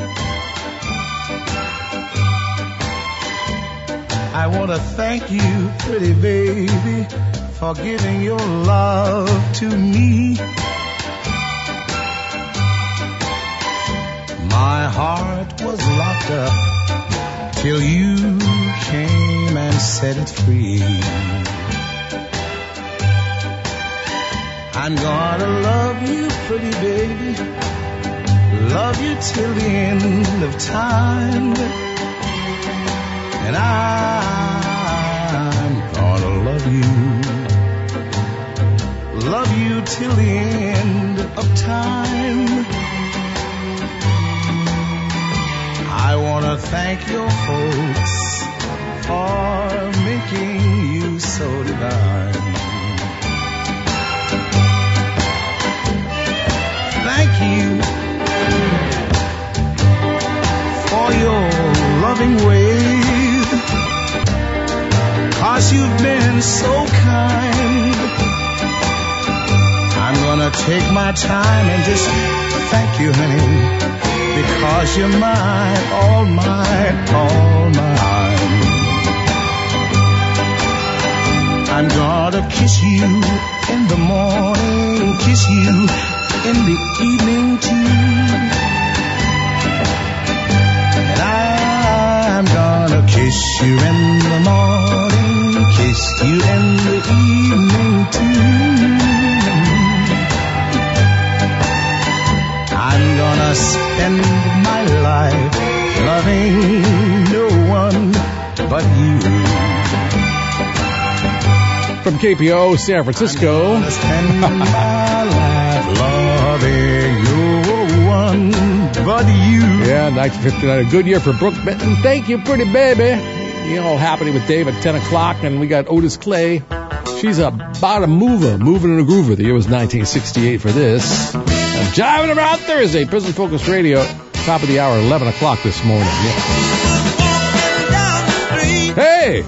I want to thank you, pretty baby, for giving your love to me. My heart was locked up till you came and set it free. I'm gonna love you, pretty baby, love you till the end of time. And I'm gonna love you, love you till the end of time. I wanna thank your folks for making you so divine. Thank you for your loving ways. 'Cause you've been so kind. I'm gonna take my time and just thank you, honey, because you're mine, all mine, all mine. I'm gonna kiss you in the morning, kiss you in the evening too. And I'm gonna kiss Kiss you in the morning, kiss you in the evening too. I'm gonna spend my life loving no one but you. From K P O O San Francisco. I'm gonna spend my life loving no one but you. Yeah, nineteen fifty-nine, a good year for Brooke Benton. Thank you, pretty baby. You know, happening with Dave at ten o'clock, and we got Otis Clay. She's about a mover, moving in a groover. The year was nineteen sixty-eight for this. And Jiving Around Thursday, Prison Focus Radio, top of the hour, eleven o'clock this morning. Yeah. Hey!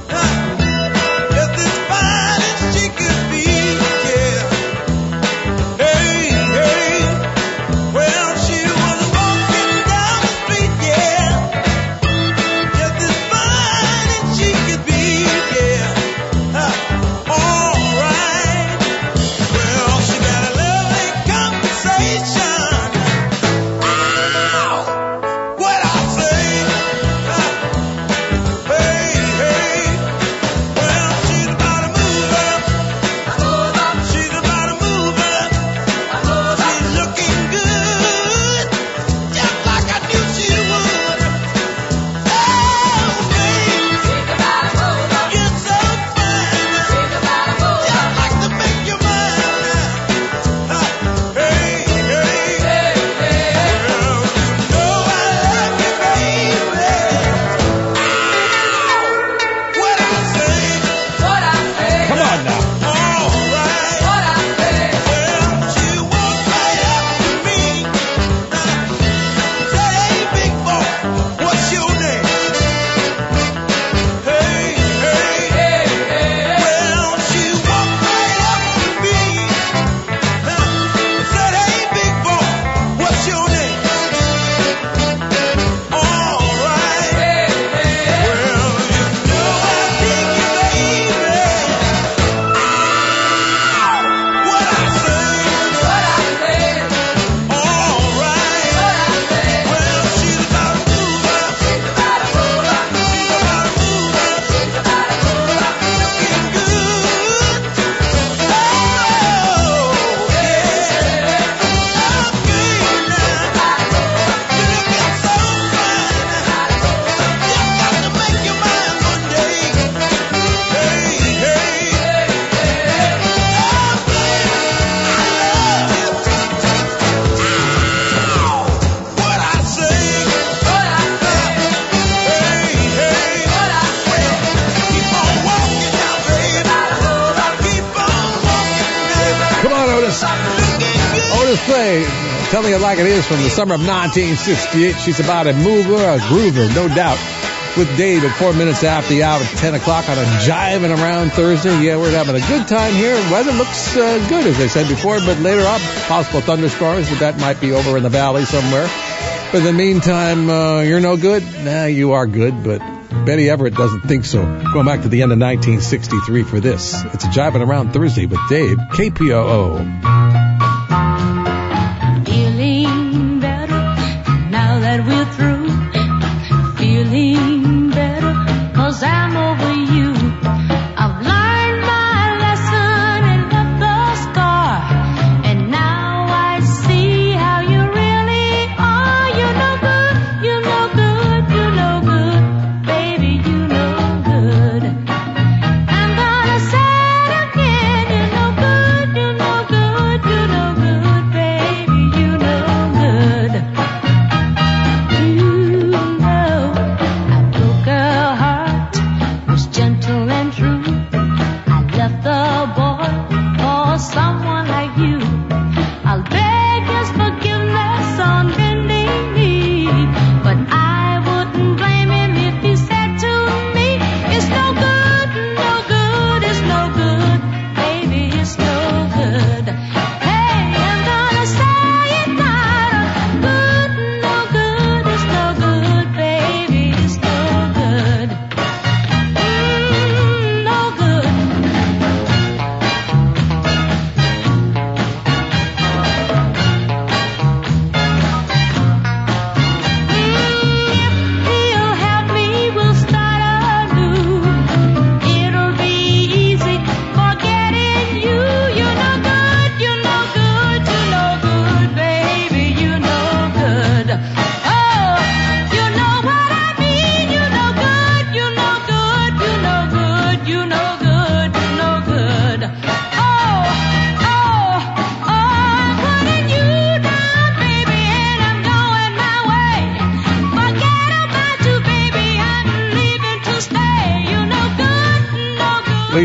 Telling it like it is from the summer of nineteen sixty-eight. She's about a mover, a groover, no doubt. With Dave at four minutes after the hour, ten o'clock on a Jiving Around Thursday. Yeah, we're having a good time here. Weather looks uh, good, as I said before, but later on, possible thunderstorms, but that might be over in the valley somewhere. But in the meantime, uh, you're no good? Nah, you are good, but Betty Everett doesn't think so. Going back to the end of nineteen sixty-three for this. It's a Jiving Around Thursday with Dave, K P O O. We're through, feeling better, 'cause I'm over you. I've learned my lesson and left the scar, and now I see how you really are. You're no good, you're no good, you're no good, baby, you're no good. I'm gonna say it again, you're no good, you're no good, you're no good, baby, you're no good. You know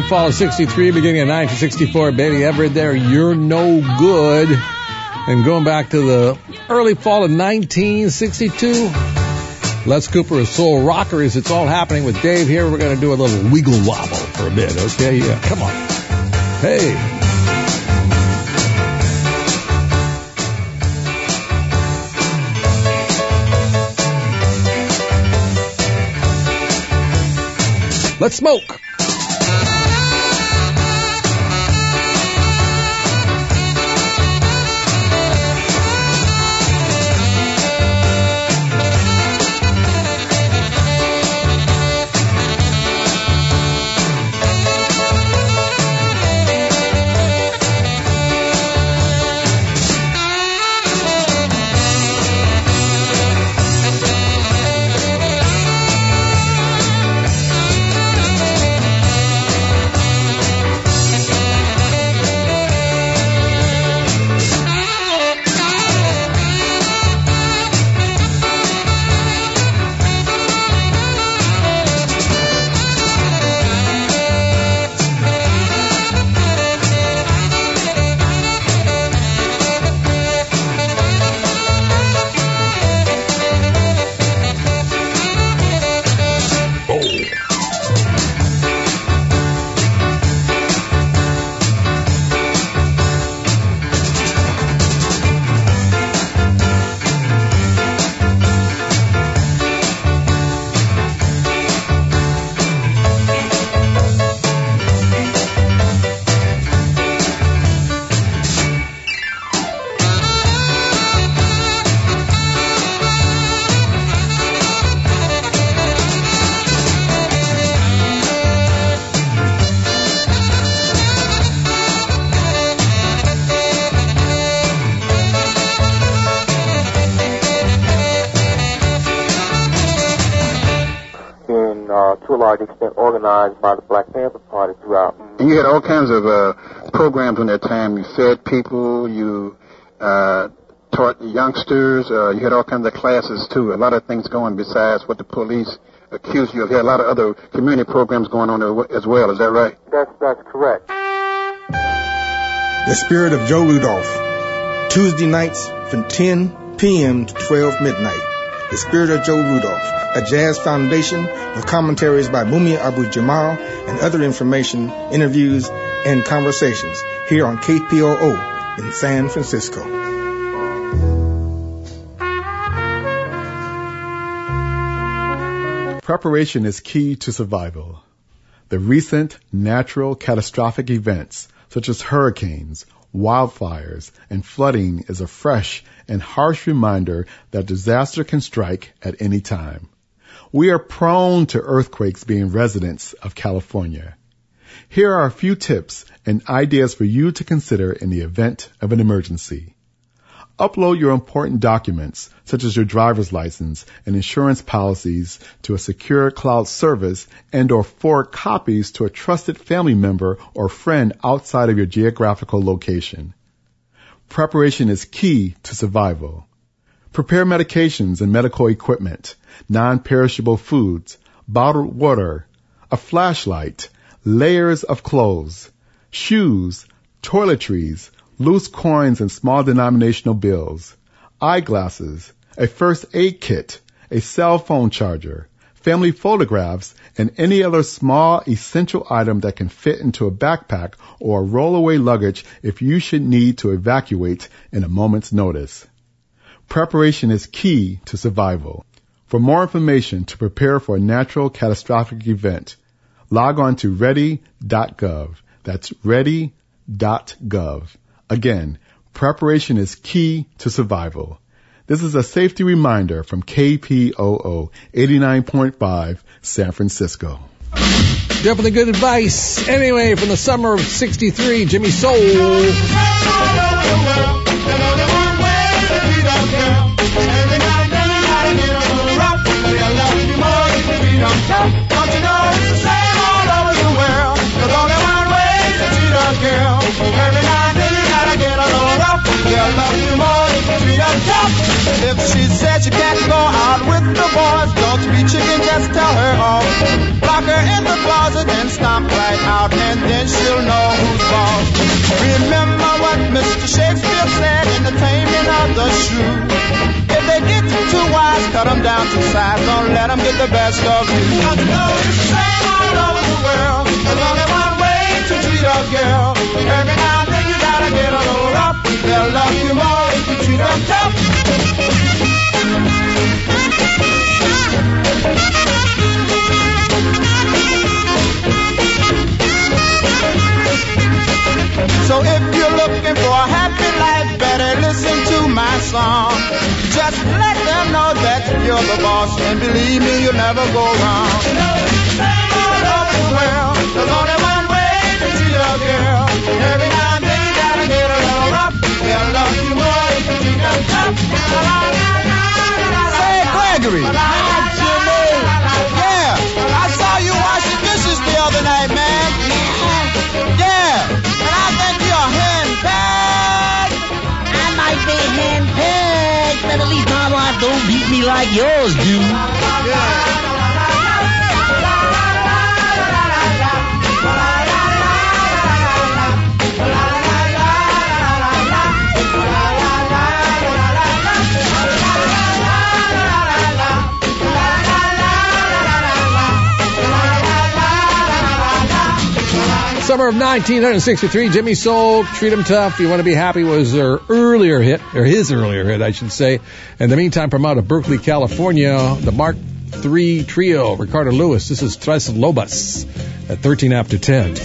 fall of sixty-three, beginning of nineteen sixty-four, Betty Everett there, You're No Good. And going back to the early fall of nineteen sixty-two, Les Cooper of Soul Rockers. It's all happening with Dave here. We're going to do a little wiggle wobble for a bit, okay? Yeah, come on. Hey. Let's smoke. Extent organized by the Black Panther Party throughout. And you had all kinds of uh, programs in that time. You fed people, you uh, taught youngsters, uh, you had all kinds of classes too. A lot of things going besides what the police accused you of. You had a lot of other community programs going on as well. Is that right? That's, that's correct. The Spirit of Joe Rudolph. Tuesday nights from ten p.m. to twelve midnight. The Spirit of Joe Rudolph. A jazz foundation with commentaries by Mumia Abu-Jamal and other information, interviews, and conversations here on K P O O in San Francisco. Preparation is key to survival. The recent natural catastrophic events, such as hurricanes, wildfires, and flooding, is a fresh and harsh reminder that disaster can strike at any time. We are prone to earthquakes being residents of California. Here are a few tips and ideas for you to consider in the event of an emergency. Upload your important documents, such as your driver's license and insurance policies, to a secure cloud service and or forward copies to a trusted family member or friend outside of your geographical location. Preparation is key to survival. Prepare medications and medical equipment, non-perishable foods, bottled water, a flashlight, layers of clothes, shoes, toiletries, loose coins and small denominational bills, eyeglasses, a first aid kit, a cell phone charger, family photographs, and any other small essential item that can fit into a backpack or rollaway luggage if you should need to evacuate in a moment's notice. Preparation is key to survival. For more information to prepare for a natural catastrophic event, log on to ready dot gov. That's ready dot gov. Again, preparation is key to survival. This is a safety reminder from K P O O eighty-nine point five San Francisco. Definitely good advice. Anyway, from the summer of sixty-three, Jimmy Soul. Don't you know it's the same all over the world? There's only one way to treat a girl. Every night and then you gotta get a little rough. They'll love you more if you treat her tough. If she said she can't go out with the boys, don't be chicken, just tell her off. lock her in the closet and stomp right out, and then she'll know who's boss. Remember what Mister Shakespeare said in The Taming of the Shrew. If they get too wise, cut them down to size. Don't let them get the best of you. Cause you know it's the same all over the world. There's only one way to treat a girl. Every now and then you gotta get a little rough. They'll love you more if you treat them tough. So if you're looking for a happy life, better listen to my song. Just let them know that you're the boss, and believe me, you'll never go wrong. You know, same all over the world, there's only one way to treat a girl. Every now and then you gotta get a little rough. They'll love you more if you treat them tough. Say, Gregory. Yeah, I saw you washing dishes the other night, man. Yeah, and I think you're hand-pegged. I might be hand-pegged, but at least my wife don't beat me like yours do. Yeah. Summer of nineteen sixty-three, Jimmy Soul, Treat 'Em Tough, You Want to Be Happy was their earlier hit, or his earlier hit, I should say. In the meantime, from out of Berkeley, California, the Mark three Trio, Ricardo Lewis, this is Tres Lobos at thirteen after ten.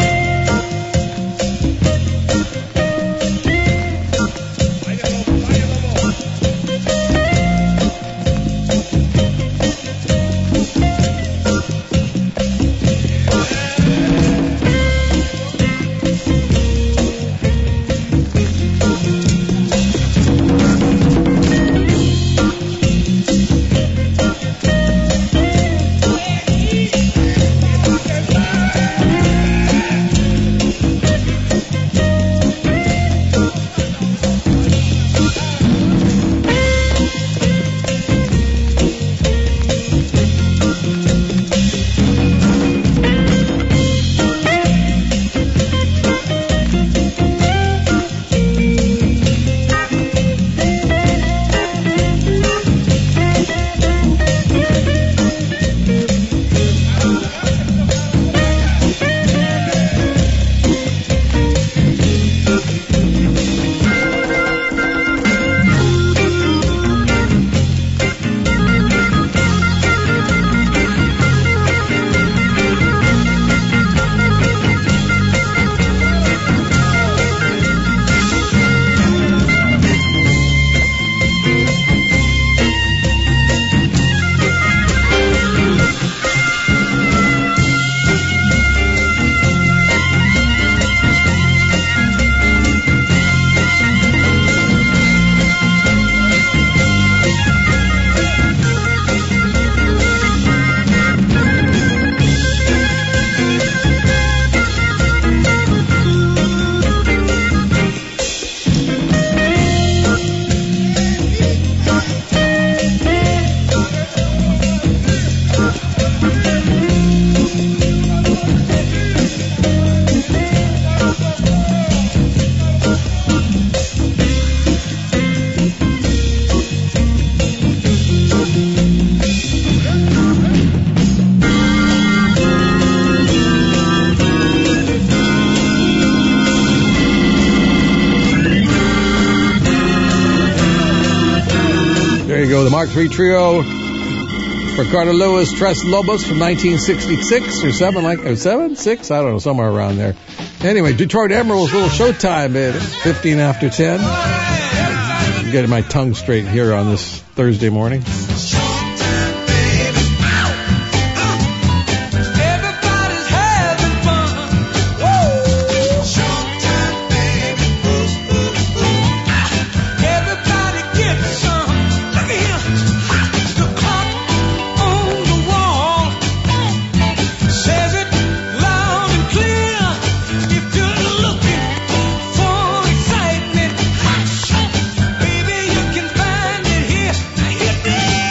The Mark three Trio, Ricardo Lewis, Tres Lobos from nineteen sixty-six or seven, like or seven, six, I don't know, somewhere around there. Anyway, Detroit Emeralds, little showtime at fifteen after ten. I'm getting my tongue straight here on this Thursday morning. Baby, you can find it here. Hit the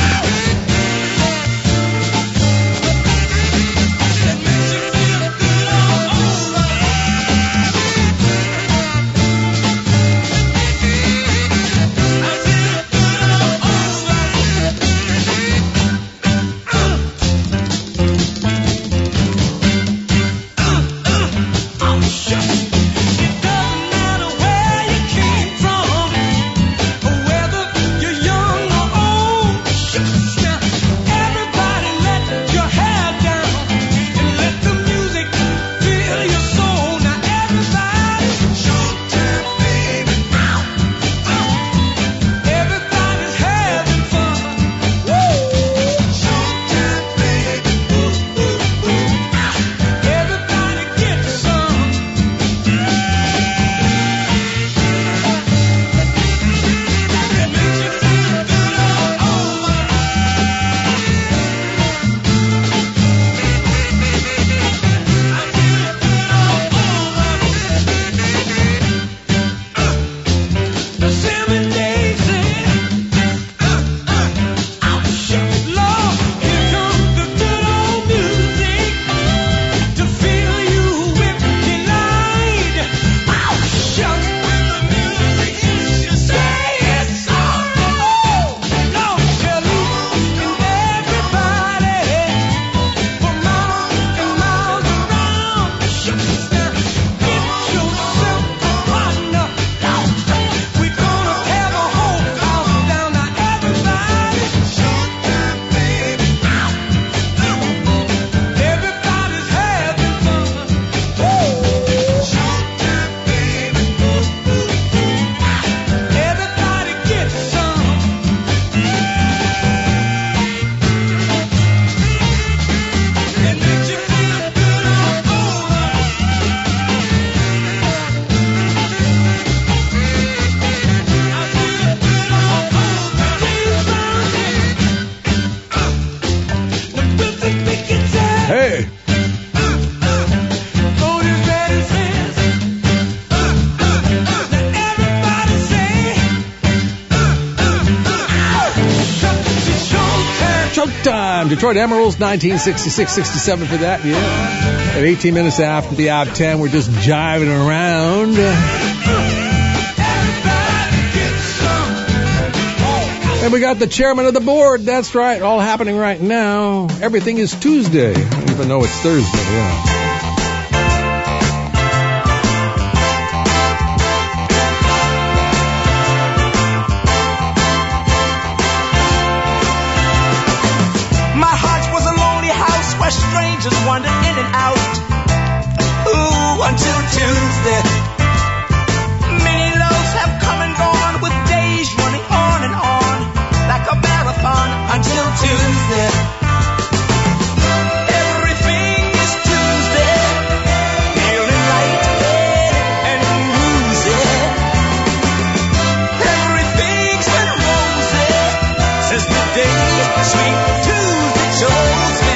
time. Detroit Emeralds, nineteen sixty-six sixty-seven for that, yeah. At eighteen minutes after the hour ten, we're just jiving around. And we got the chairman of the board. That's right. All happening right now. Everything is Tuesday. I don't even know it's Thursday, yeah. Strangers wander in and out. Ooh, until Tuesday. Many loves have come and gone, with days running on and on like a marathon until Tuesday. Everything is Tuesday. Feeling light and woozy. Everything's been rosy since the day sweet Tuesday chose me.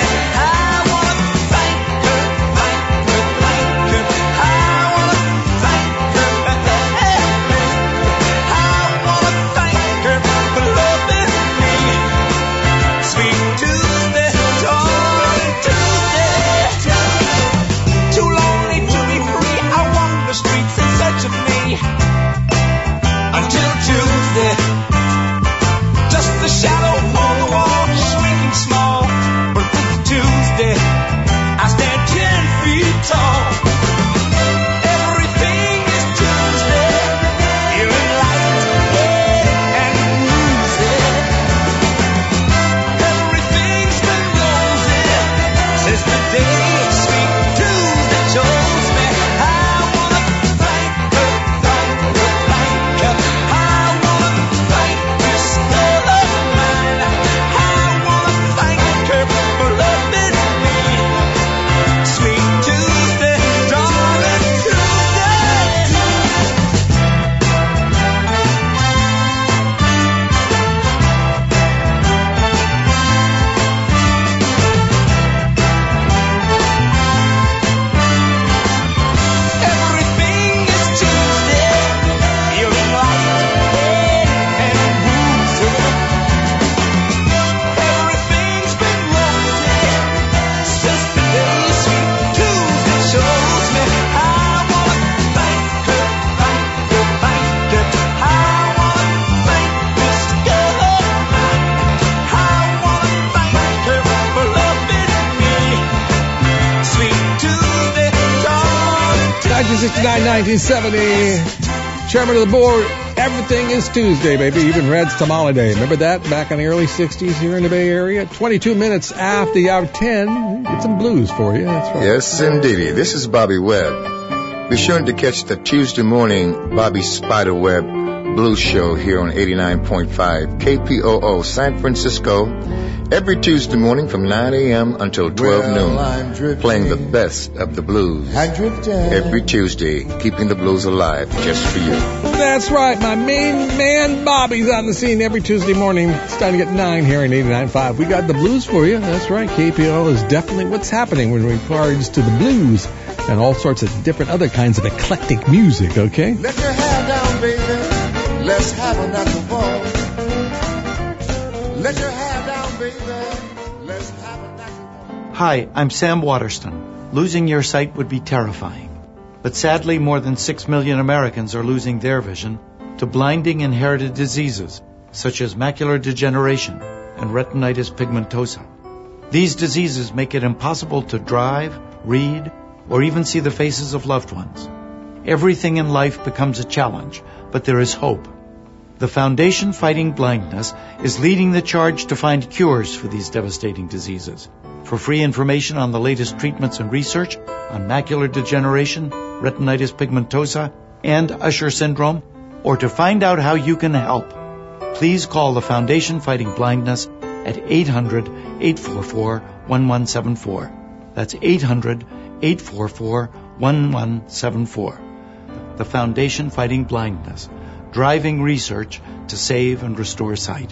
nineteen sixty-nine nineteen seventy. Chairman of the board, everything is Tuesday, baby. Even Red's Tamale Day. Remember that back in the early sixties here in the Bay Area? twenty-two minutes after the hour ten. Get some blues for you. That's right. Yes, indeedy. This is Bobby Webb. Be sure to catch the Tuesday morning Bobby Spiderweb Blues Show here on eighty-nine point five K P O O San Francisco every Tuesday morning from nine a.m. until twelve noon, playing the best of the blues. Every Tuesday, keeping the blues alive just for you. That's right. My main man Bobby's on the scene every Tuesday morning, starting at nine here in eighty-nine point five. We got the blues for you. That's right. K P O O is definitely what's happening with regards to the blues and all sorts of different other kinds of eclectic music, okay? Let your hair down, baby. Let's have a natural ball. Let your hair down, baby. Let's have a natural ball. Hi, I'm Sam Waterston. Losing your sight would be terrifying. But sadly, more than six million Americans are losing their vision to blinding inherited diseases such as macular degeneration and retinitis pigmentosa. These diseases make it impossible to drive, read, or even see the faces of loved ones. Everything in life becomes a challenge, but there is hope. The Foundation Fighting Blindness is leading the charge to find cures for these devastating diseases. For free information on the latest treatments and research on macular degeneration, retinitis pigmentosa, and Usher syndrome, or to find out how you can help, please call the Foundation Fighting Blindness at eight hundred, eight four four, one one seven four. That's eight hundred, eight four four, one one seven four. The Foundation Fighting Blindness, driving research to save and restore sight.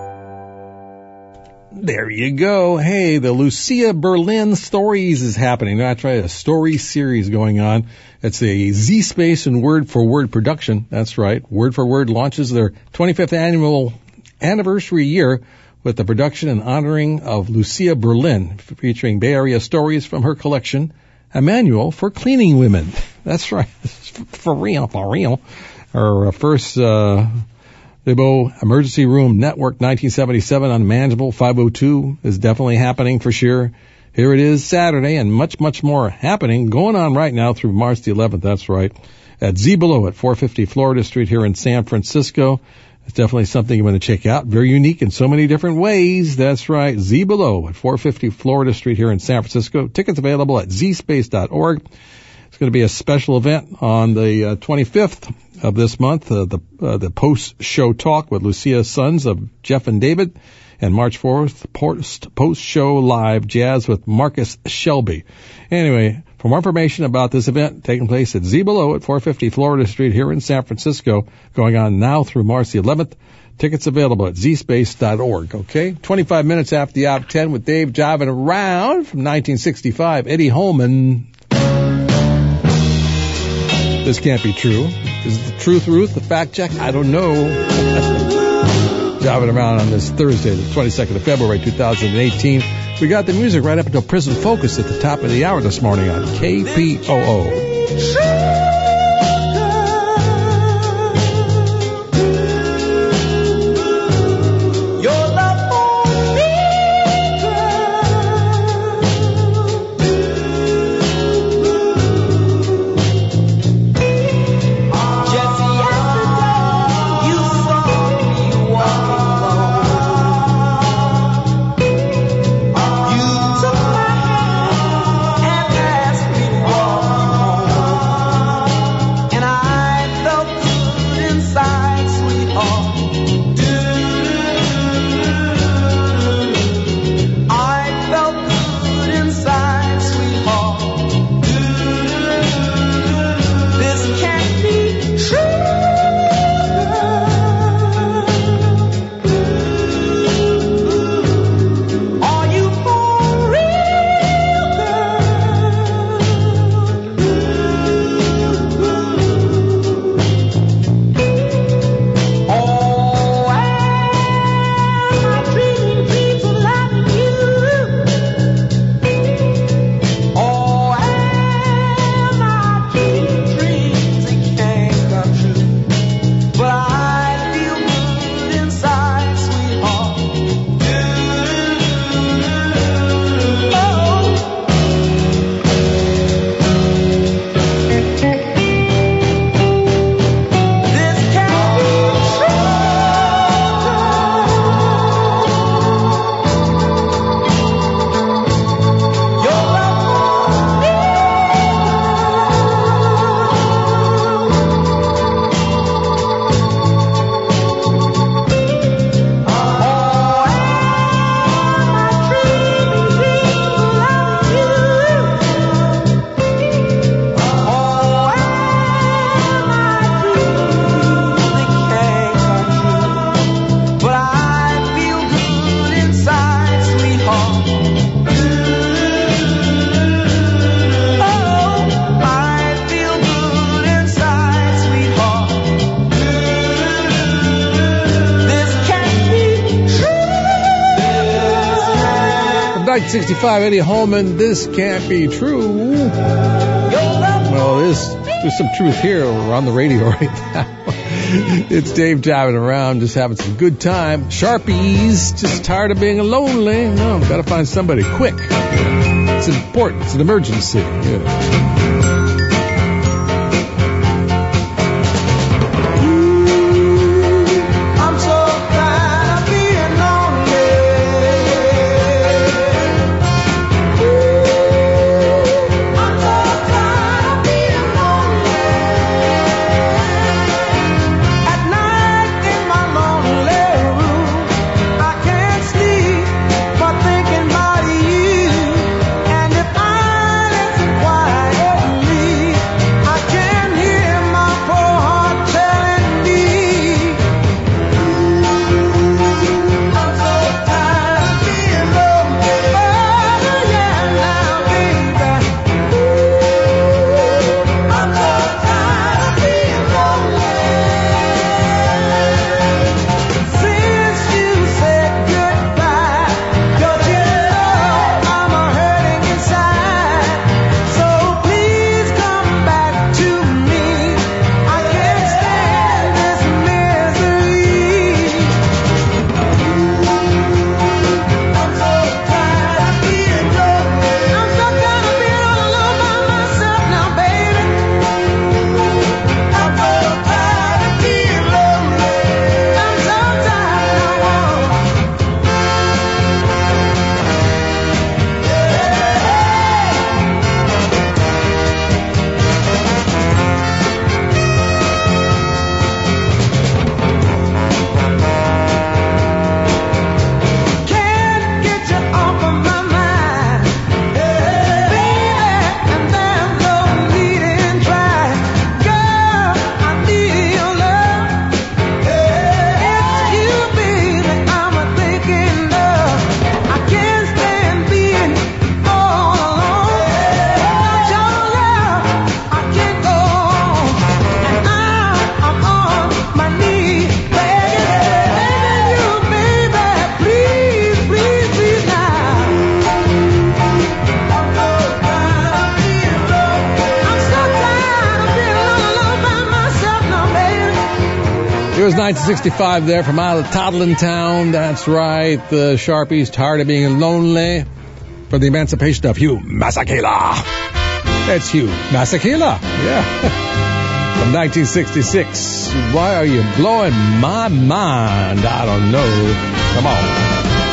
There you go. Hey, the Lucia Berlin Stories is happening. That's right, a story series going on. It's a Z-Space and Word for Word production. That's right. Word for Word launches their twenty-fifth annual anniversary year with the production and honoring of Lucia Berlin, featuring Bay Area stories from her collection, A Manual for Cleaning Women. That's right. For real, for real. Her uh, first, uh, Libo Emergency Room Network, nineteen seventy-seven, Unmanageable, five oh two, is definitely happening for sure. Here it is Saturday, and much, much more happening, going on right now through March the eleventh, that's right, at Z Below at four fifty Florida Street here in San Francisco. It's definitely something you want to check out. Very unique in so many different ways. That's right. Z Below at four fifty Florida Street here in San Francisco. Tickets available at z space dot org. It's going to be a special event on the uh, twenty-fifth of this month, uh, the uh, the post-show talk with Lucia's sons of Jeff and David. And March fourth, post, post-show live jazz with Marcus Shelby. Anyway, for more information about this event taking place at Z Below at four fifty Florida Street here in San Francisco, going on now through March the eleventh. Tickets available at z space dot org, okay? twenty-five minutes after the hour ten with Dave Jiving Around from nineteen sixty-five. Eddie Holman. This can't be true. Is it the truth, Ruth? The fact check? I don't know. Jiving Around on this Thursday, the twenty-second of February, two thousand eighteen. We got the music right up until Prison Focus at the top of the hour this morning on K P O O. nineteen sixty-five, Eddie Holman, This Can't Be True. Well, there's, there's some truth here on the radio right now. It's Dave driving around, just having some good time. Sharpies, just tired of being lonely. No, gotta find somebody quick. It's important. It's an emergency. Yeah. Thinking about you, and if I listen quiet. It was nineteen sixty-five there from out of Toddlin Town. That's right. The Sharpies, Tired of Being Lonely, for the emancipation of Hugh Masekela. That's Hugh Masekela. Yeah. From nineteen sixty-six. Why are you blowing my mind? I don't know. Come on.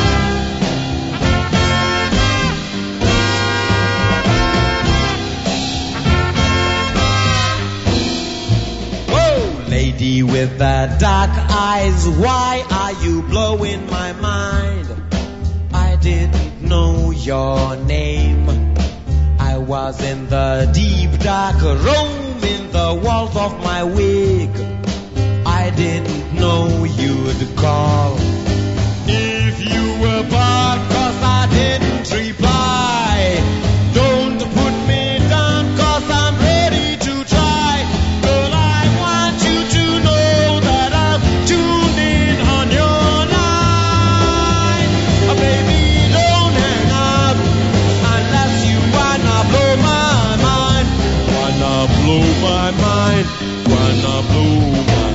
Lady with the dark eyes, why are you blowing my mind? I didn't know your name. I was in the deep dark room in the walls of my wig. I didn't know you'd call. If you were bored, cause I didn't reply. Don't put me down, cause I'm ready to try. Girl, I want you to know that I'm tuned in on your line. Oh, baby, don't hang up unless you wanna blow my mind. Wanna blow my mind. Wanna blow my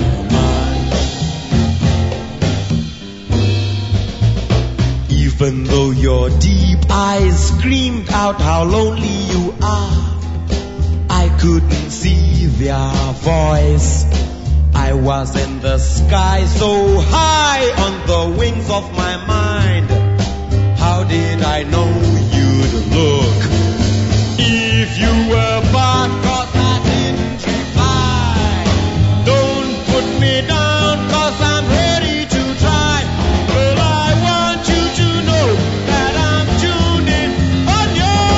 mind. Even though your deep eyes screamed out how lonely you are, I couldn't see their voice. I was in the sky so high on the wings of my mind. How did I know you'd look? If you were bad, cause I didn't reply. Don't put me down, cause I'm ready to try. Girl, I want you to know that I'm tuned in on your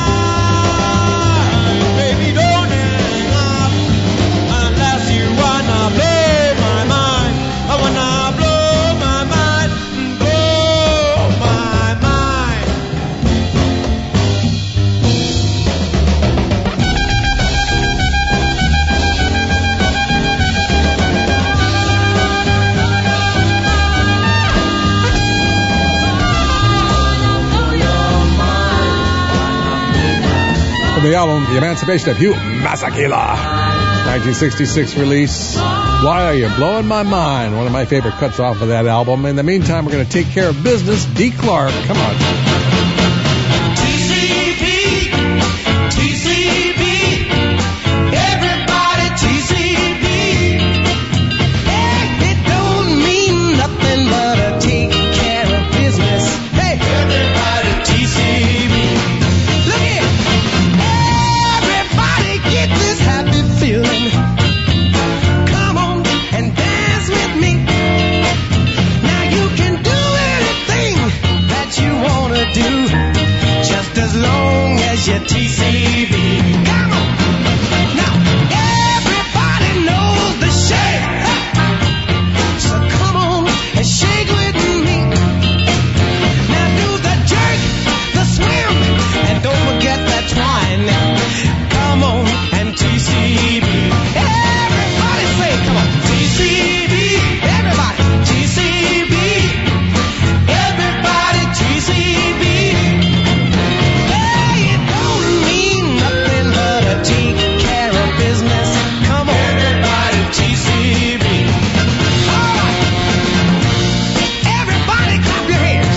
line. Baby, don't hang up unless you wanna blow my mind. I wanna blow my mind, blow my mind. From the album, The Emancipation of Hugh Masekela, nineteen sixty-six release. Why Are You Blowing My Mind? One of my favorite cuts off of that album. In the meantime, we're going to take care of business. D. Clark, come on. T C P, T C P, everybody T C P. Hey, it don't mean nothing but to take care of business. Hey, Everybody T C P. look here. Everybody get this happy feeling. Come on and dance with me. Now you can do anything that you wanna do, just as long as you're T C B. Come on. Now everybody knows the shake. So come on and shake with me. Now do the jerk, the swim, and don't forget that twine. Come on and T C B. Everybody say, come on, T C B. Everybody, T C B. Everybody, T C B. Hey, it don't mean nothing but to take care of business. Come on, everybody, T C B. All right, everybody, clap your hands.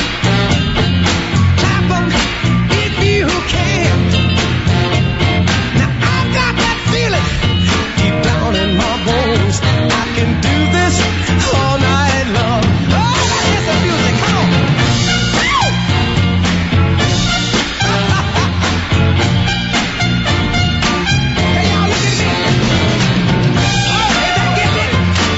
Clap 'em if you can. Now I've got that feeling deep down in my bones. I can do this all night long. Oh, let's hear some music. Come on. Woo! Hey, y'all, look at me. Oh, did that get it?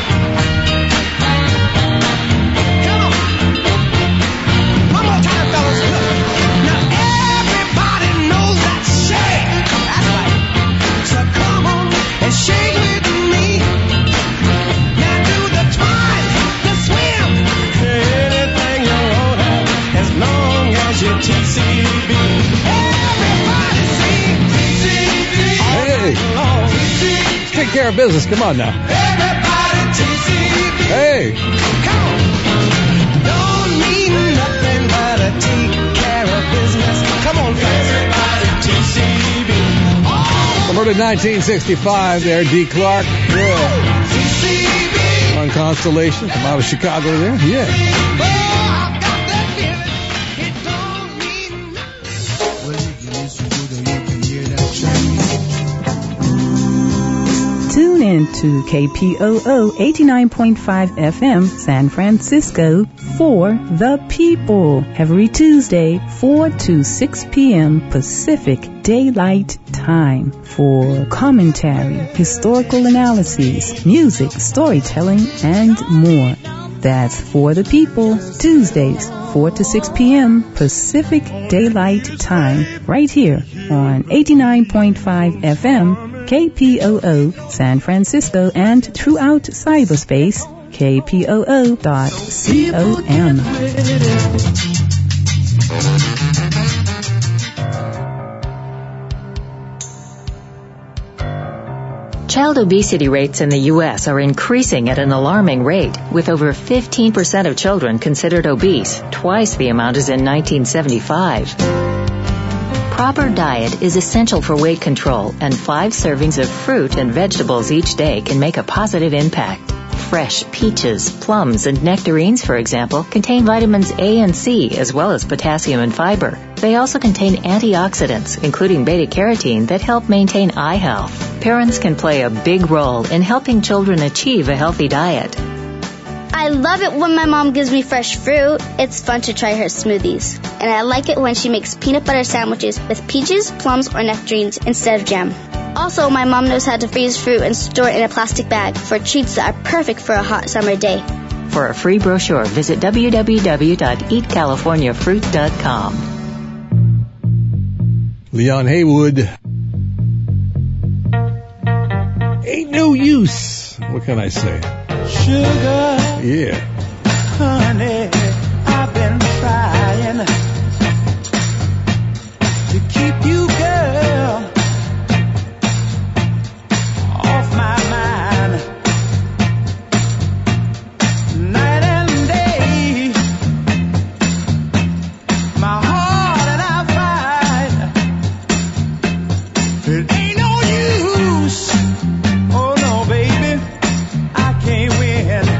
Come on. One more time, fellas. Look. Now everybody knows that shake. That's right. So come on and shake with me. Now do the twine, the swim, anything you want, as long as you're T C B. Everybody sing T C B. Hey, let's take care of business. Come on now. Everybody T C B. Hey, Come on. Don't mean nothing but to take care of business. Come on, fellas. Everybody T C B. from early nineteen sixty-five there, D. Clark. Yeah. T C B. Constellation from out of Chicago there. Yeah. Tune in to K P O O eighty-nine point five F M San Francisco for The People every Tuesday four to six p.m. Pacific Daylight Time for commentary, historical analyses, music, storytelling, and more. That's For The People, Tuesdays four to six p.m. Pacific Daylight Time right here on eighty-nine point five F M K P O O San Francisco and throughout cyberspace K P O O dot com. Child obesity rates in the U S are increasing at an alarming rate, with over fifteen percent of children considered obese, twice the amount as in nineteen seventy-five. Proper diet is essential for weight control, and five servings of fruit and vegetables each day can make a positive impact. Fresh peaches, plums, and nectarines, for example, contain vitamins A and C, as well as potassium and fiber. They also contain antioxidants, including beta-carotene, that help maintain eye health. Parents can play a big role in helping children achieve a healthy diet. I love it when my mom gives me fresh fruit. It's fun to try her smoothies. And I like it when she makes peanut butter sandwiches with peaches, plums, or nectarines instead of jam. Also, my mom knows how to freeze fruit and store it in a plastic bag for treats that are perfect for a hot summer day. For a free brochure, visit w w w dot eat california fruit dot com. Leon Haywood. Ain't no use. What can I say? Sugar. Yeah. Honey, I've been trying to keep you, girl, off my mind. Night and day, my heart and I fight. It ain't no use. Oh no, baby, I can't win.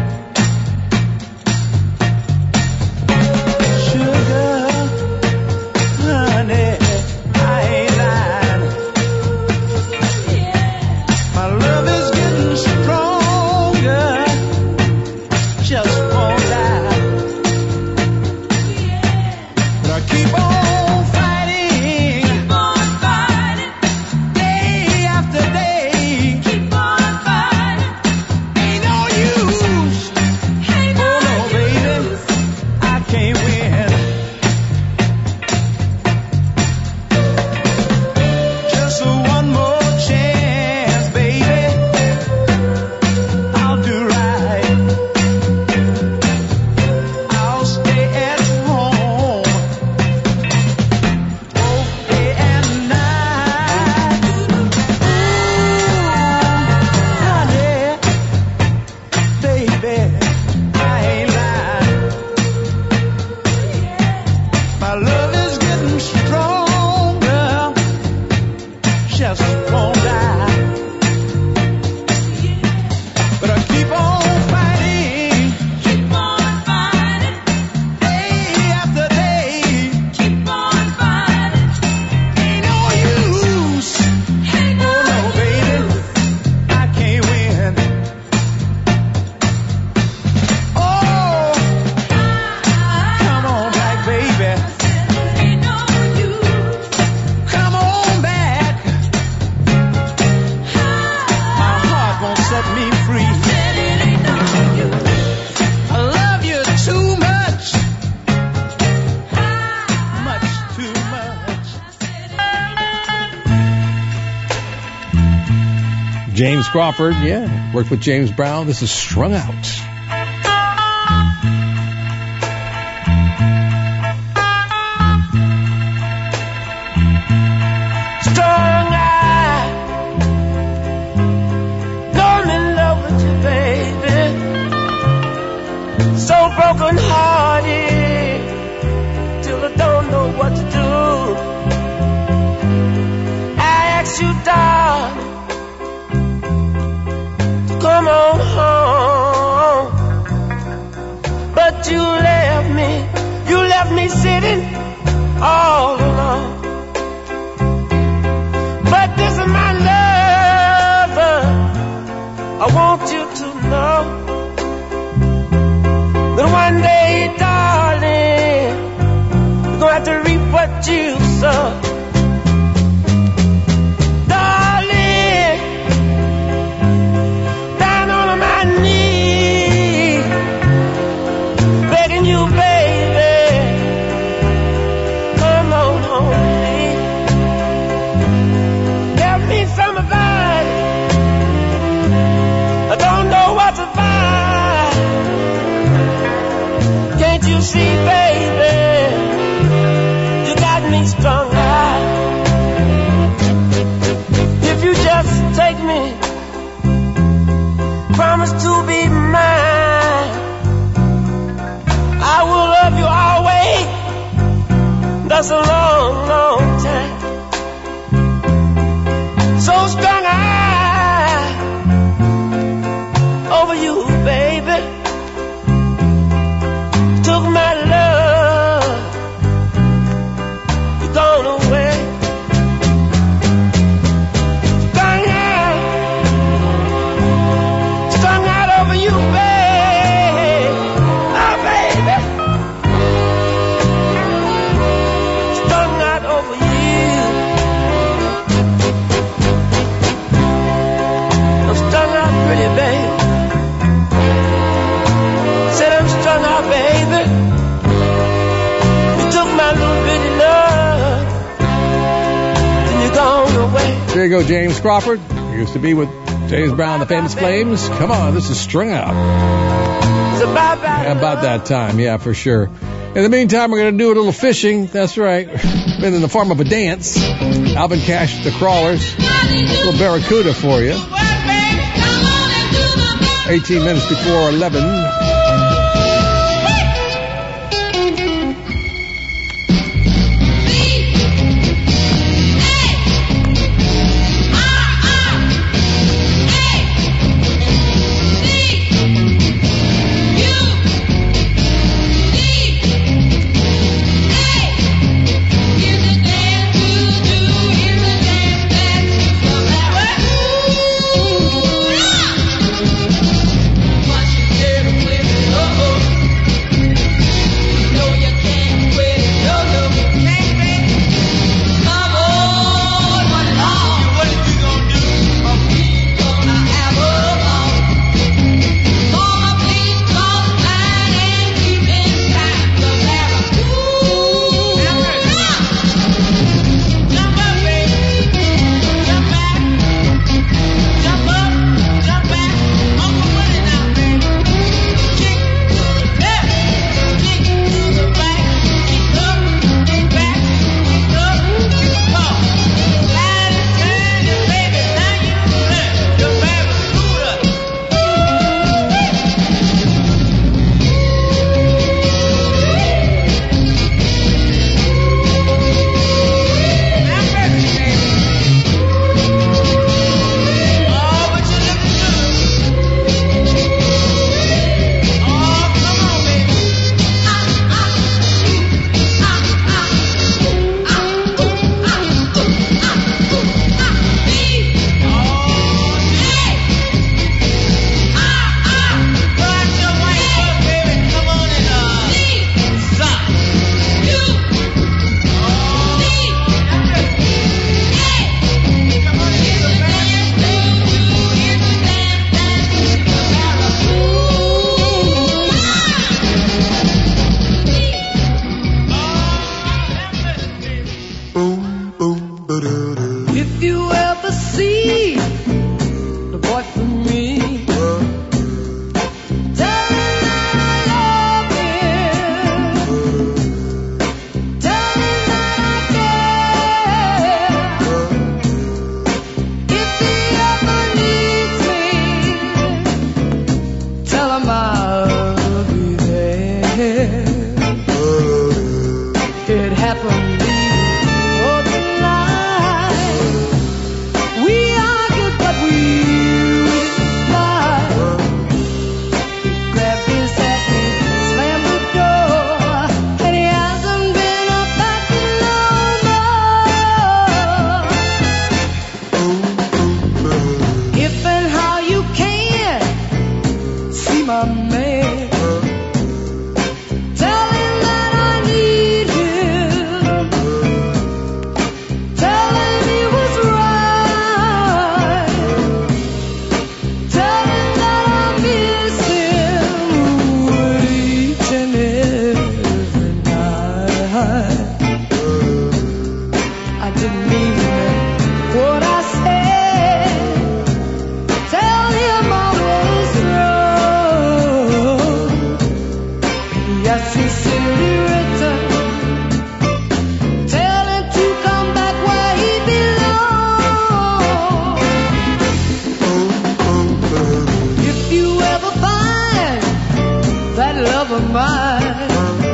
James Crawford, yeah, worked with James Brown. This is Strung Out. Strung out, gone in love with you, baby. So broken hearted, till I don't know what to do. I ask you, darling, come on home. But you left me, you left me sitting all alone. But this is my lover, I want you to know that one day, darling, you're gonna have to reap what you sow. Darling, down on my knees, begging you, baby, come on home with me. Give me some advice, I don't know what to find. Can't you see, baby, you got me strung out. If you just take me, promise to be mine, I will love you always. That's a long, long time. So strung out over you, baby. Took my love, you're gone away. Strung out, strung out over you, baby. Oh, baby. Strung out over you. I'm strung out pretty, baby. Said I'm strung out, baby. You took my little bitty love, then you're gone away. There you go, James Crawford. He used to be with James Brown, the Famous Flames. Come on, this is Strung Out. It's about that. Yeah, about that time, yeah, for sure. In the meantime, we're going to do a little fishing. That's right. Been in the form of a dance. Alvin Cash, the Crawlers. A little Barracuda for you. eighteen minutes before eleven. What you get away my man. Tell him that I need him. Tell him he was right. Tell him that I miss him each and every night. I didn't mean what I said. Tell him I was wrong. Yes, he simply returned. Tell him to come back where he belongs. If you ever find that love of mine,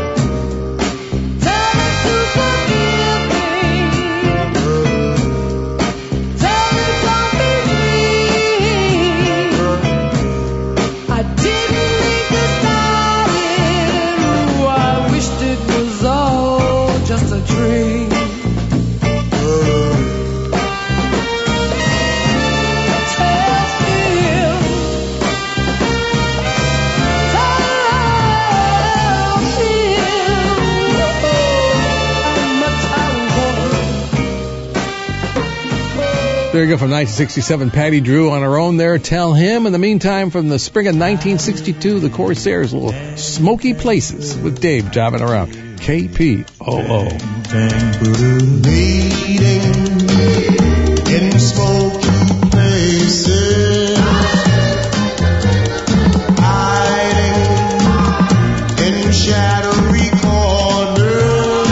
tell him to forgive me. Tell him don't be free. I didn't mean to start it. Oh, I wished it was all just a dream. Tell him, tell him how much I want. There you go from nineteen sixty-seven, Patty Drew on her own there. Tell him. In the meantime, from the spring of nineteen sixty-two, the Corsairs, little Smoky Places with Dave driving around. K P O O. Meeting in smoky places, hiding in shadowy corners,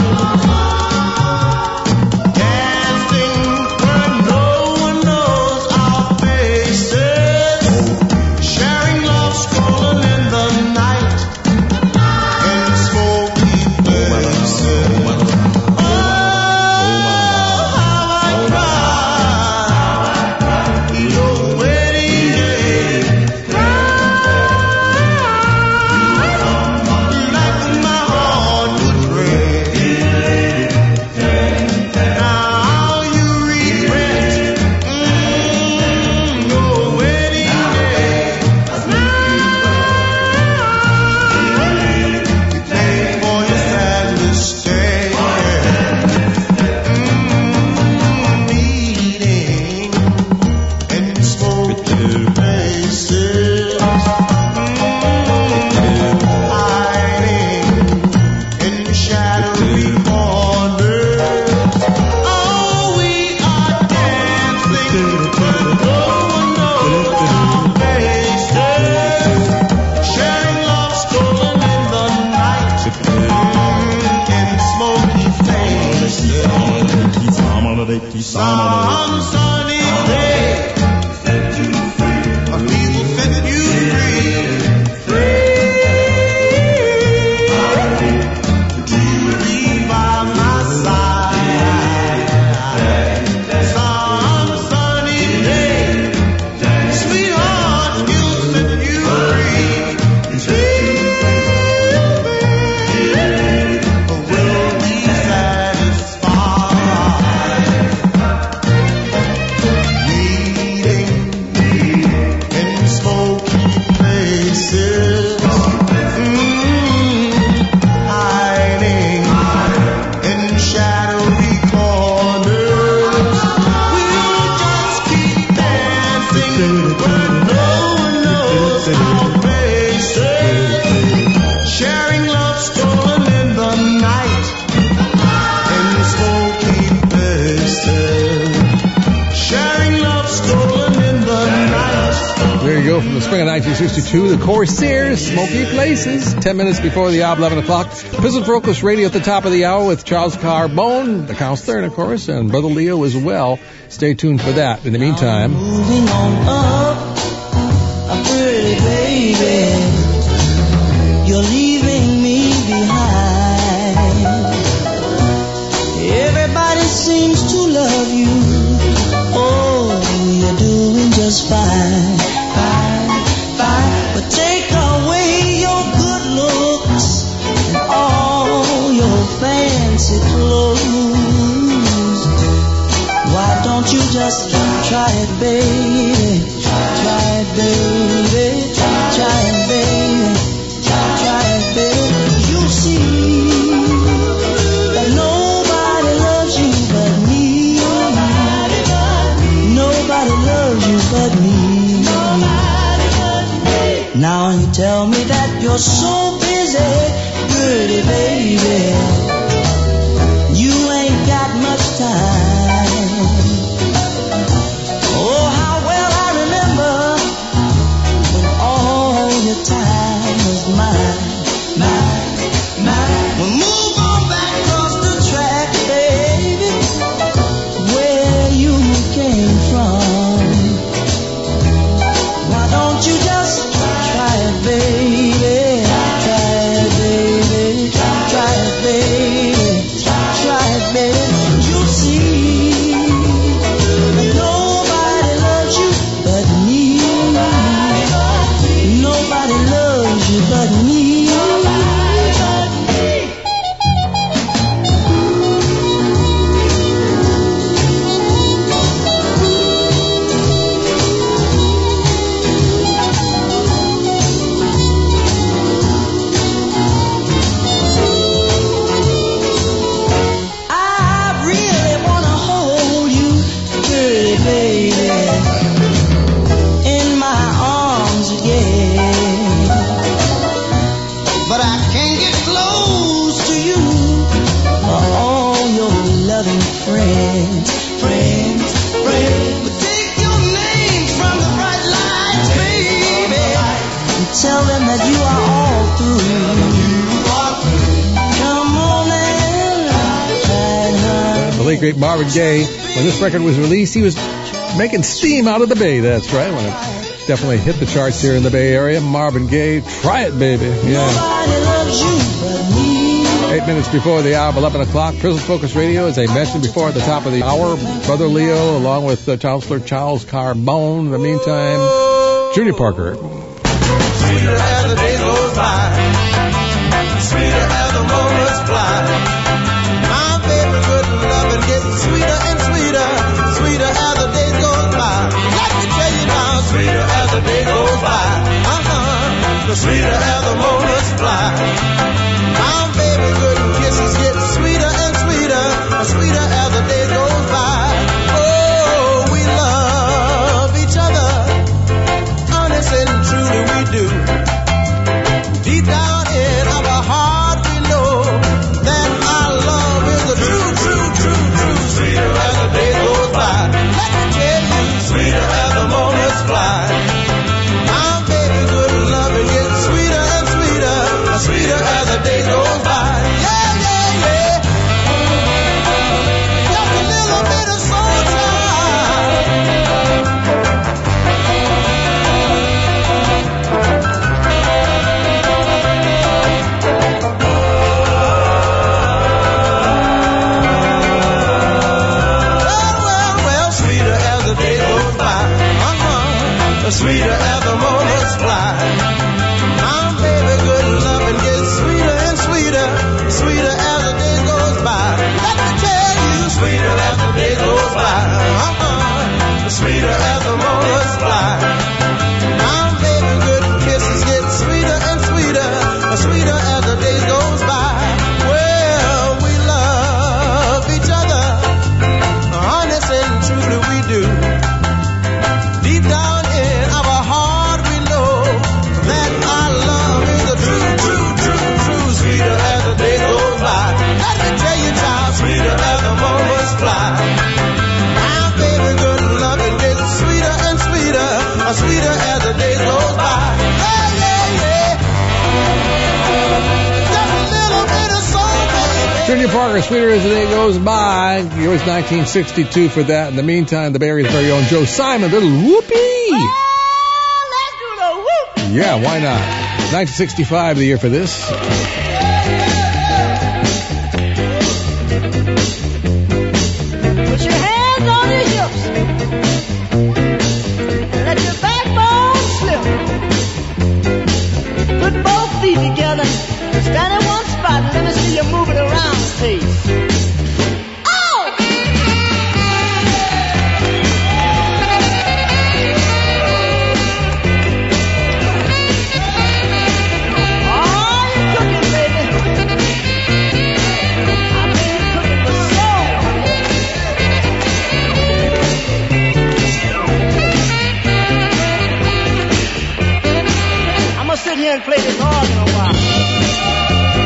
dancing where no one knows our faces, sharing love stolen in the night in smoky places. Oh, how I cried your wedding day, like my heart would break. Now you regret mm, your wedding day. You paid for your sad mistake. Mm, meeting in smoky places, hiding in shadowy corners. Oh, we are dancing where no one knows our faces, sharing love stolen in the night in smoky places. Some sunny day, a people set you free. Do you be by my side? Some sunny day, sweetheart, you'll set you free. We'll be satisfied. Meeting in smoky places, mm, hiding in shadowy corners. We'll just keep dancing where no one knows our faces, sharing love stolen in the night in smoky places, sharing love stolen in the night. There you go from the spring of nineteen sixty-two, the Corsairs, Smoky Places. Ten minutes before the hour of eleven o'clock. Prison for Oakless Radio at the top of the hour with Charles Carbone, the counselor, and of course, and Brother Leo as well. Stay tuned for that. In the meantime, Moving on up, a pretty baby, you're leaving me behind. Everybody seems to love you. Oh, you're doing just fine, fine, fine. But take away your good looks and all your fancy clothes. Why don't you just try it, baby? Try it, baby. Try it, baby. now you tell me that you're so busy, pretty baby. You ain't got much time. Oh, how well I remember when all your time was mine, mine, mine. Well, move on back across the track, baby, where you came from. Why don't you just try it, baby? Try it, baby. Try it, baby. Try it, baby. You'll see that nobody loves you but me. Nobody loves you but me. Friends, friends, friends, but take your name from the bright lights, baby, and tell them that you are all through. Come on and The late great Marvin Gaye, when this record was released, he was making steam out of the Bay. That's right. When it definitely hit the charts here in the Bay Area. Marvin Gaye, Try It, Baby. Yeah. Nobody loves you but me. Eight minutes before the hour of eleven o'clock, Prism Focus Radio, as I mentioned before at the top of the hour, Brother Leo, along with uh, Counselor Charles Carbone. In the meantime, Junior Parker. Sweeter as the days goes by, sweeter as the moments fly. My baby good loving gets sweeter and sweeter, sweeter as the days goes by. Let me tell you now, sweeter as the days goes by. Uh-huh, the sweeter as the moments fly. My baby good kisses get sweeter and sweeter, sweeter as the days goes by. Oh, we love each other, honest and truly we do. Deep down in our heart we know that our love is the true, true, true, true. Sweeter as the days goes by. Let me tell you, sweeter as the moments fly. My baby good loving gets sweeter and sweeter, sweeter as the days goes by. Yeah, yeah, yeah. Just a little bit of soul time. Well, well, well, sweeter as the day goes by. Uh-huh. Sweeter as the moments fly. My baby good loving gets sweeter and sweeter, sweeter as the day goes by. Let me tell you, sweeter as the day goes by. Uh-huh. Sweeter as the moments fly. My baby good kisses get sweeter and sweeter, sweeter as the days goes by. Well, we love each other, honest and truly we do. Deep down in our heart we know that our love is the true, true, true, true. Sweeter as the day goes by. Let me tell you, child, sweeter as the moments fly. My baby good loving gets sweeter and sweeter, sweeter as the days goes by. Yeah, yeah, yeah. Just a little bit of soul, baby. Junior Parker, Sweeter as the Day Goes By. It was nineteen sixty-two for that. In the meantime, the Bay Area's very own Joe Simon, little whoopee. Let's do the whoop. Yeah, why not? nineteen sixty-five, the year for this. Put your hands on your hips and let your backbone slip. Put both feet together, stand in one spot, and let me see you moving around, please. Oh, you're cooking, baby. out here and play this organ a while.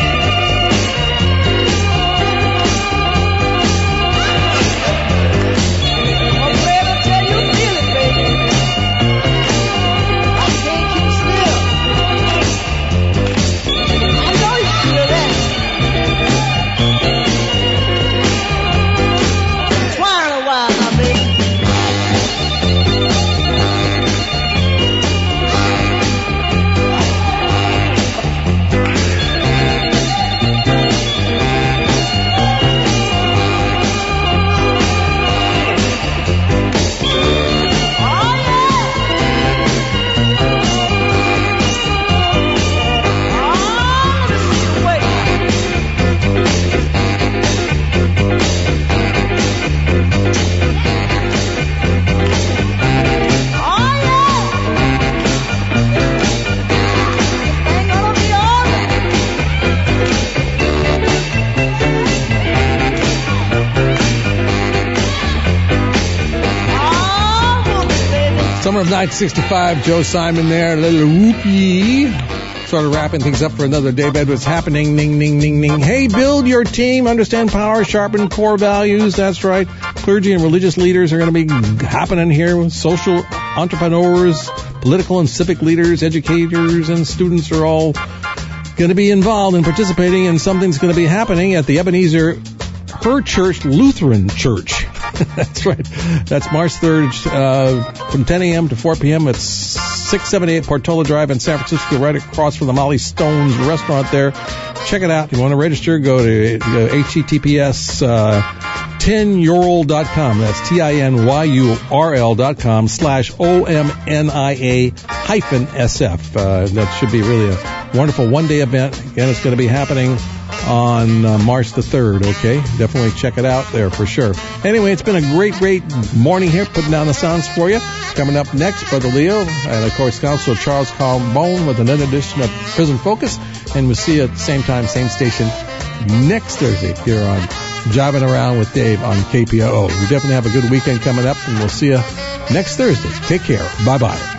Summer of nineteen sixty-five, Joe Simon there, a little whoopee. Sort of wrapping things up for another day, bed. What's happening? Ning, ning, ning, ning. Hey, build your team, understand power, sharpen core values. That's right. Clergy and religious leaders are going to be happening here. Social entrepreneurs, political and civic leaders, educators, and students are all going to be involved and participating, and something's going to be happening at the Ebenezer Her Church Lutheran Church. That's right. That's March third uh, from ten a.m. to four p.m. It's six seventy-eight Portola Drive in San Francisco, right across from the Molly Stone's restaurant there. Check it out. If you want to register, go to uh, H T T P S uh, tin yurl dot com. That's T I N Y U R L dot com slash O M N I A hyphen S F. Uh, that should be really a wonderful one-day event. Again, it's going to be happening on uh, March the third, okay? Definitely check it out there for sure. Anyway, it's been a great, great morning here, putting down the sounds for you. Coming up next, Brother Leo, and of course, Counselor Charles Carbone with another edition of Prison Focus. And we'll see you at the same time, same station next Thursday here on Jiving Around with Dave on K P O O. We definitely have a good weekend coming up, and we'll see you next Thursday. Take care. Bye-bye.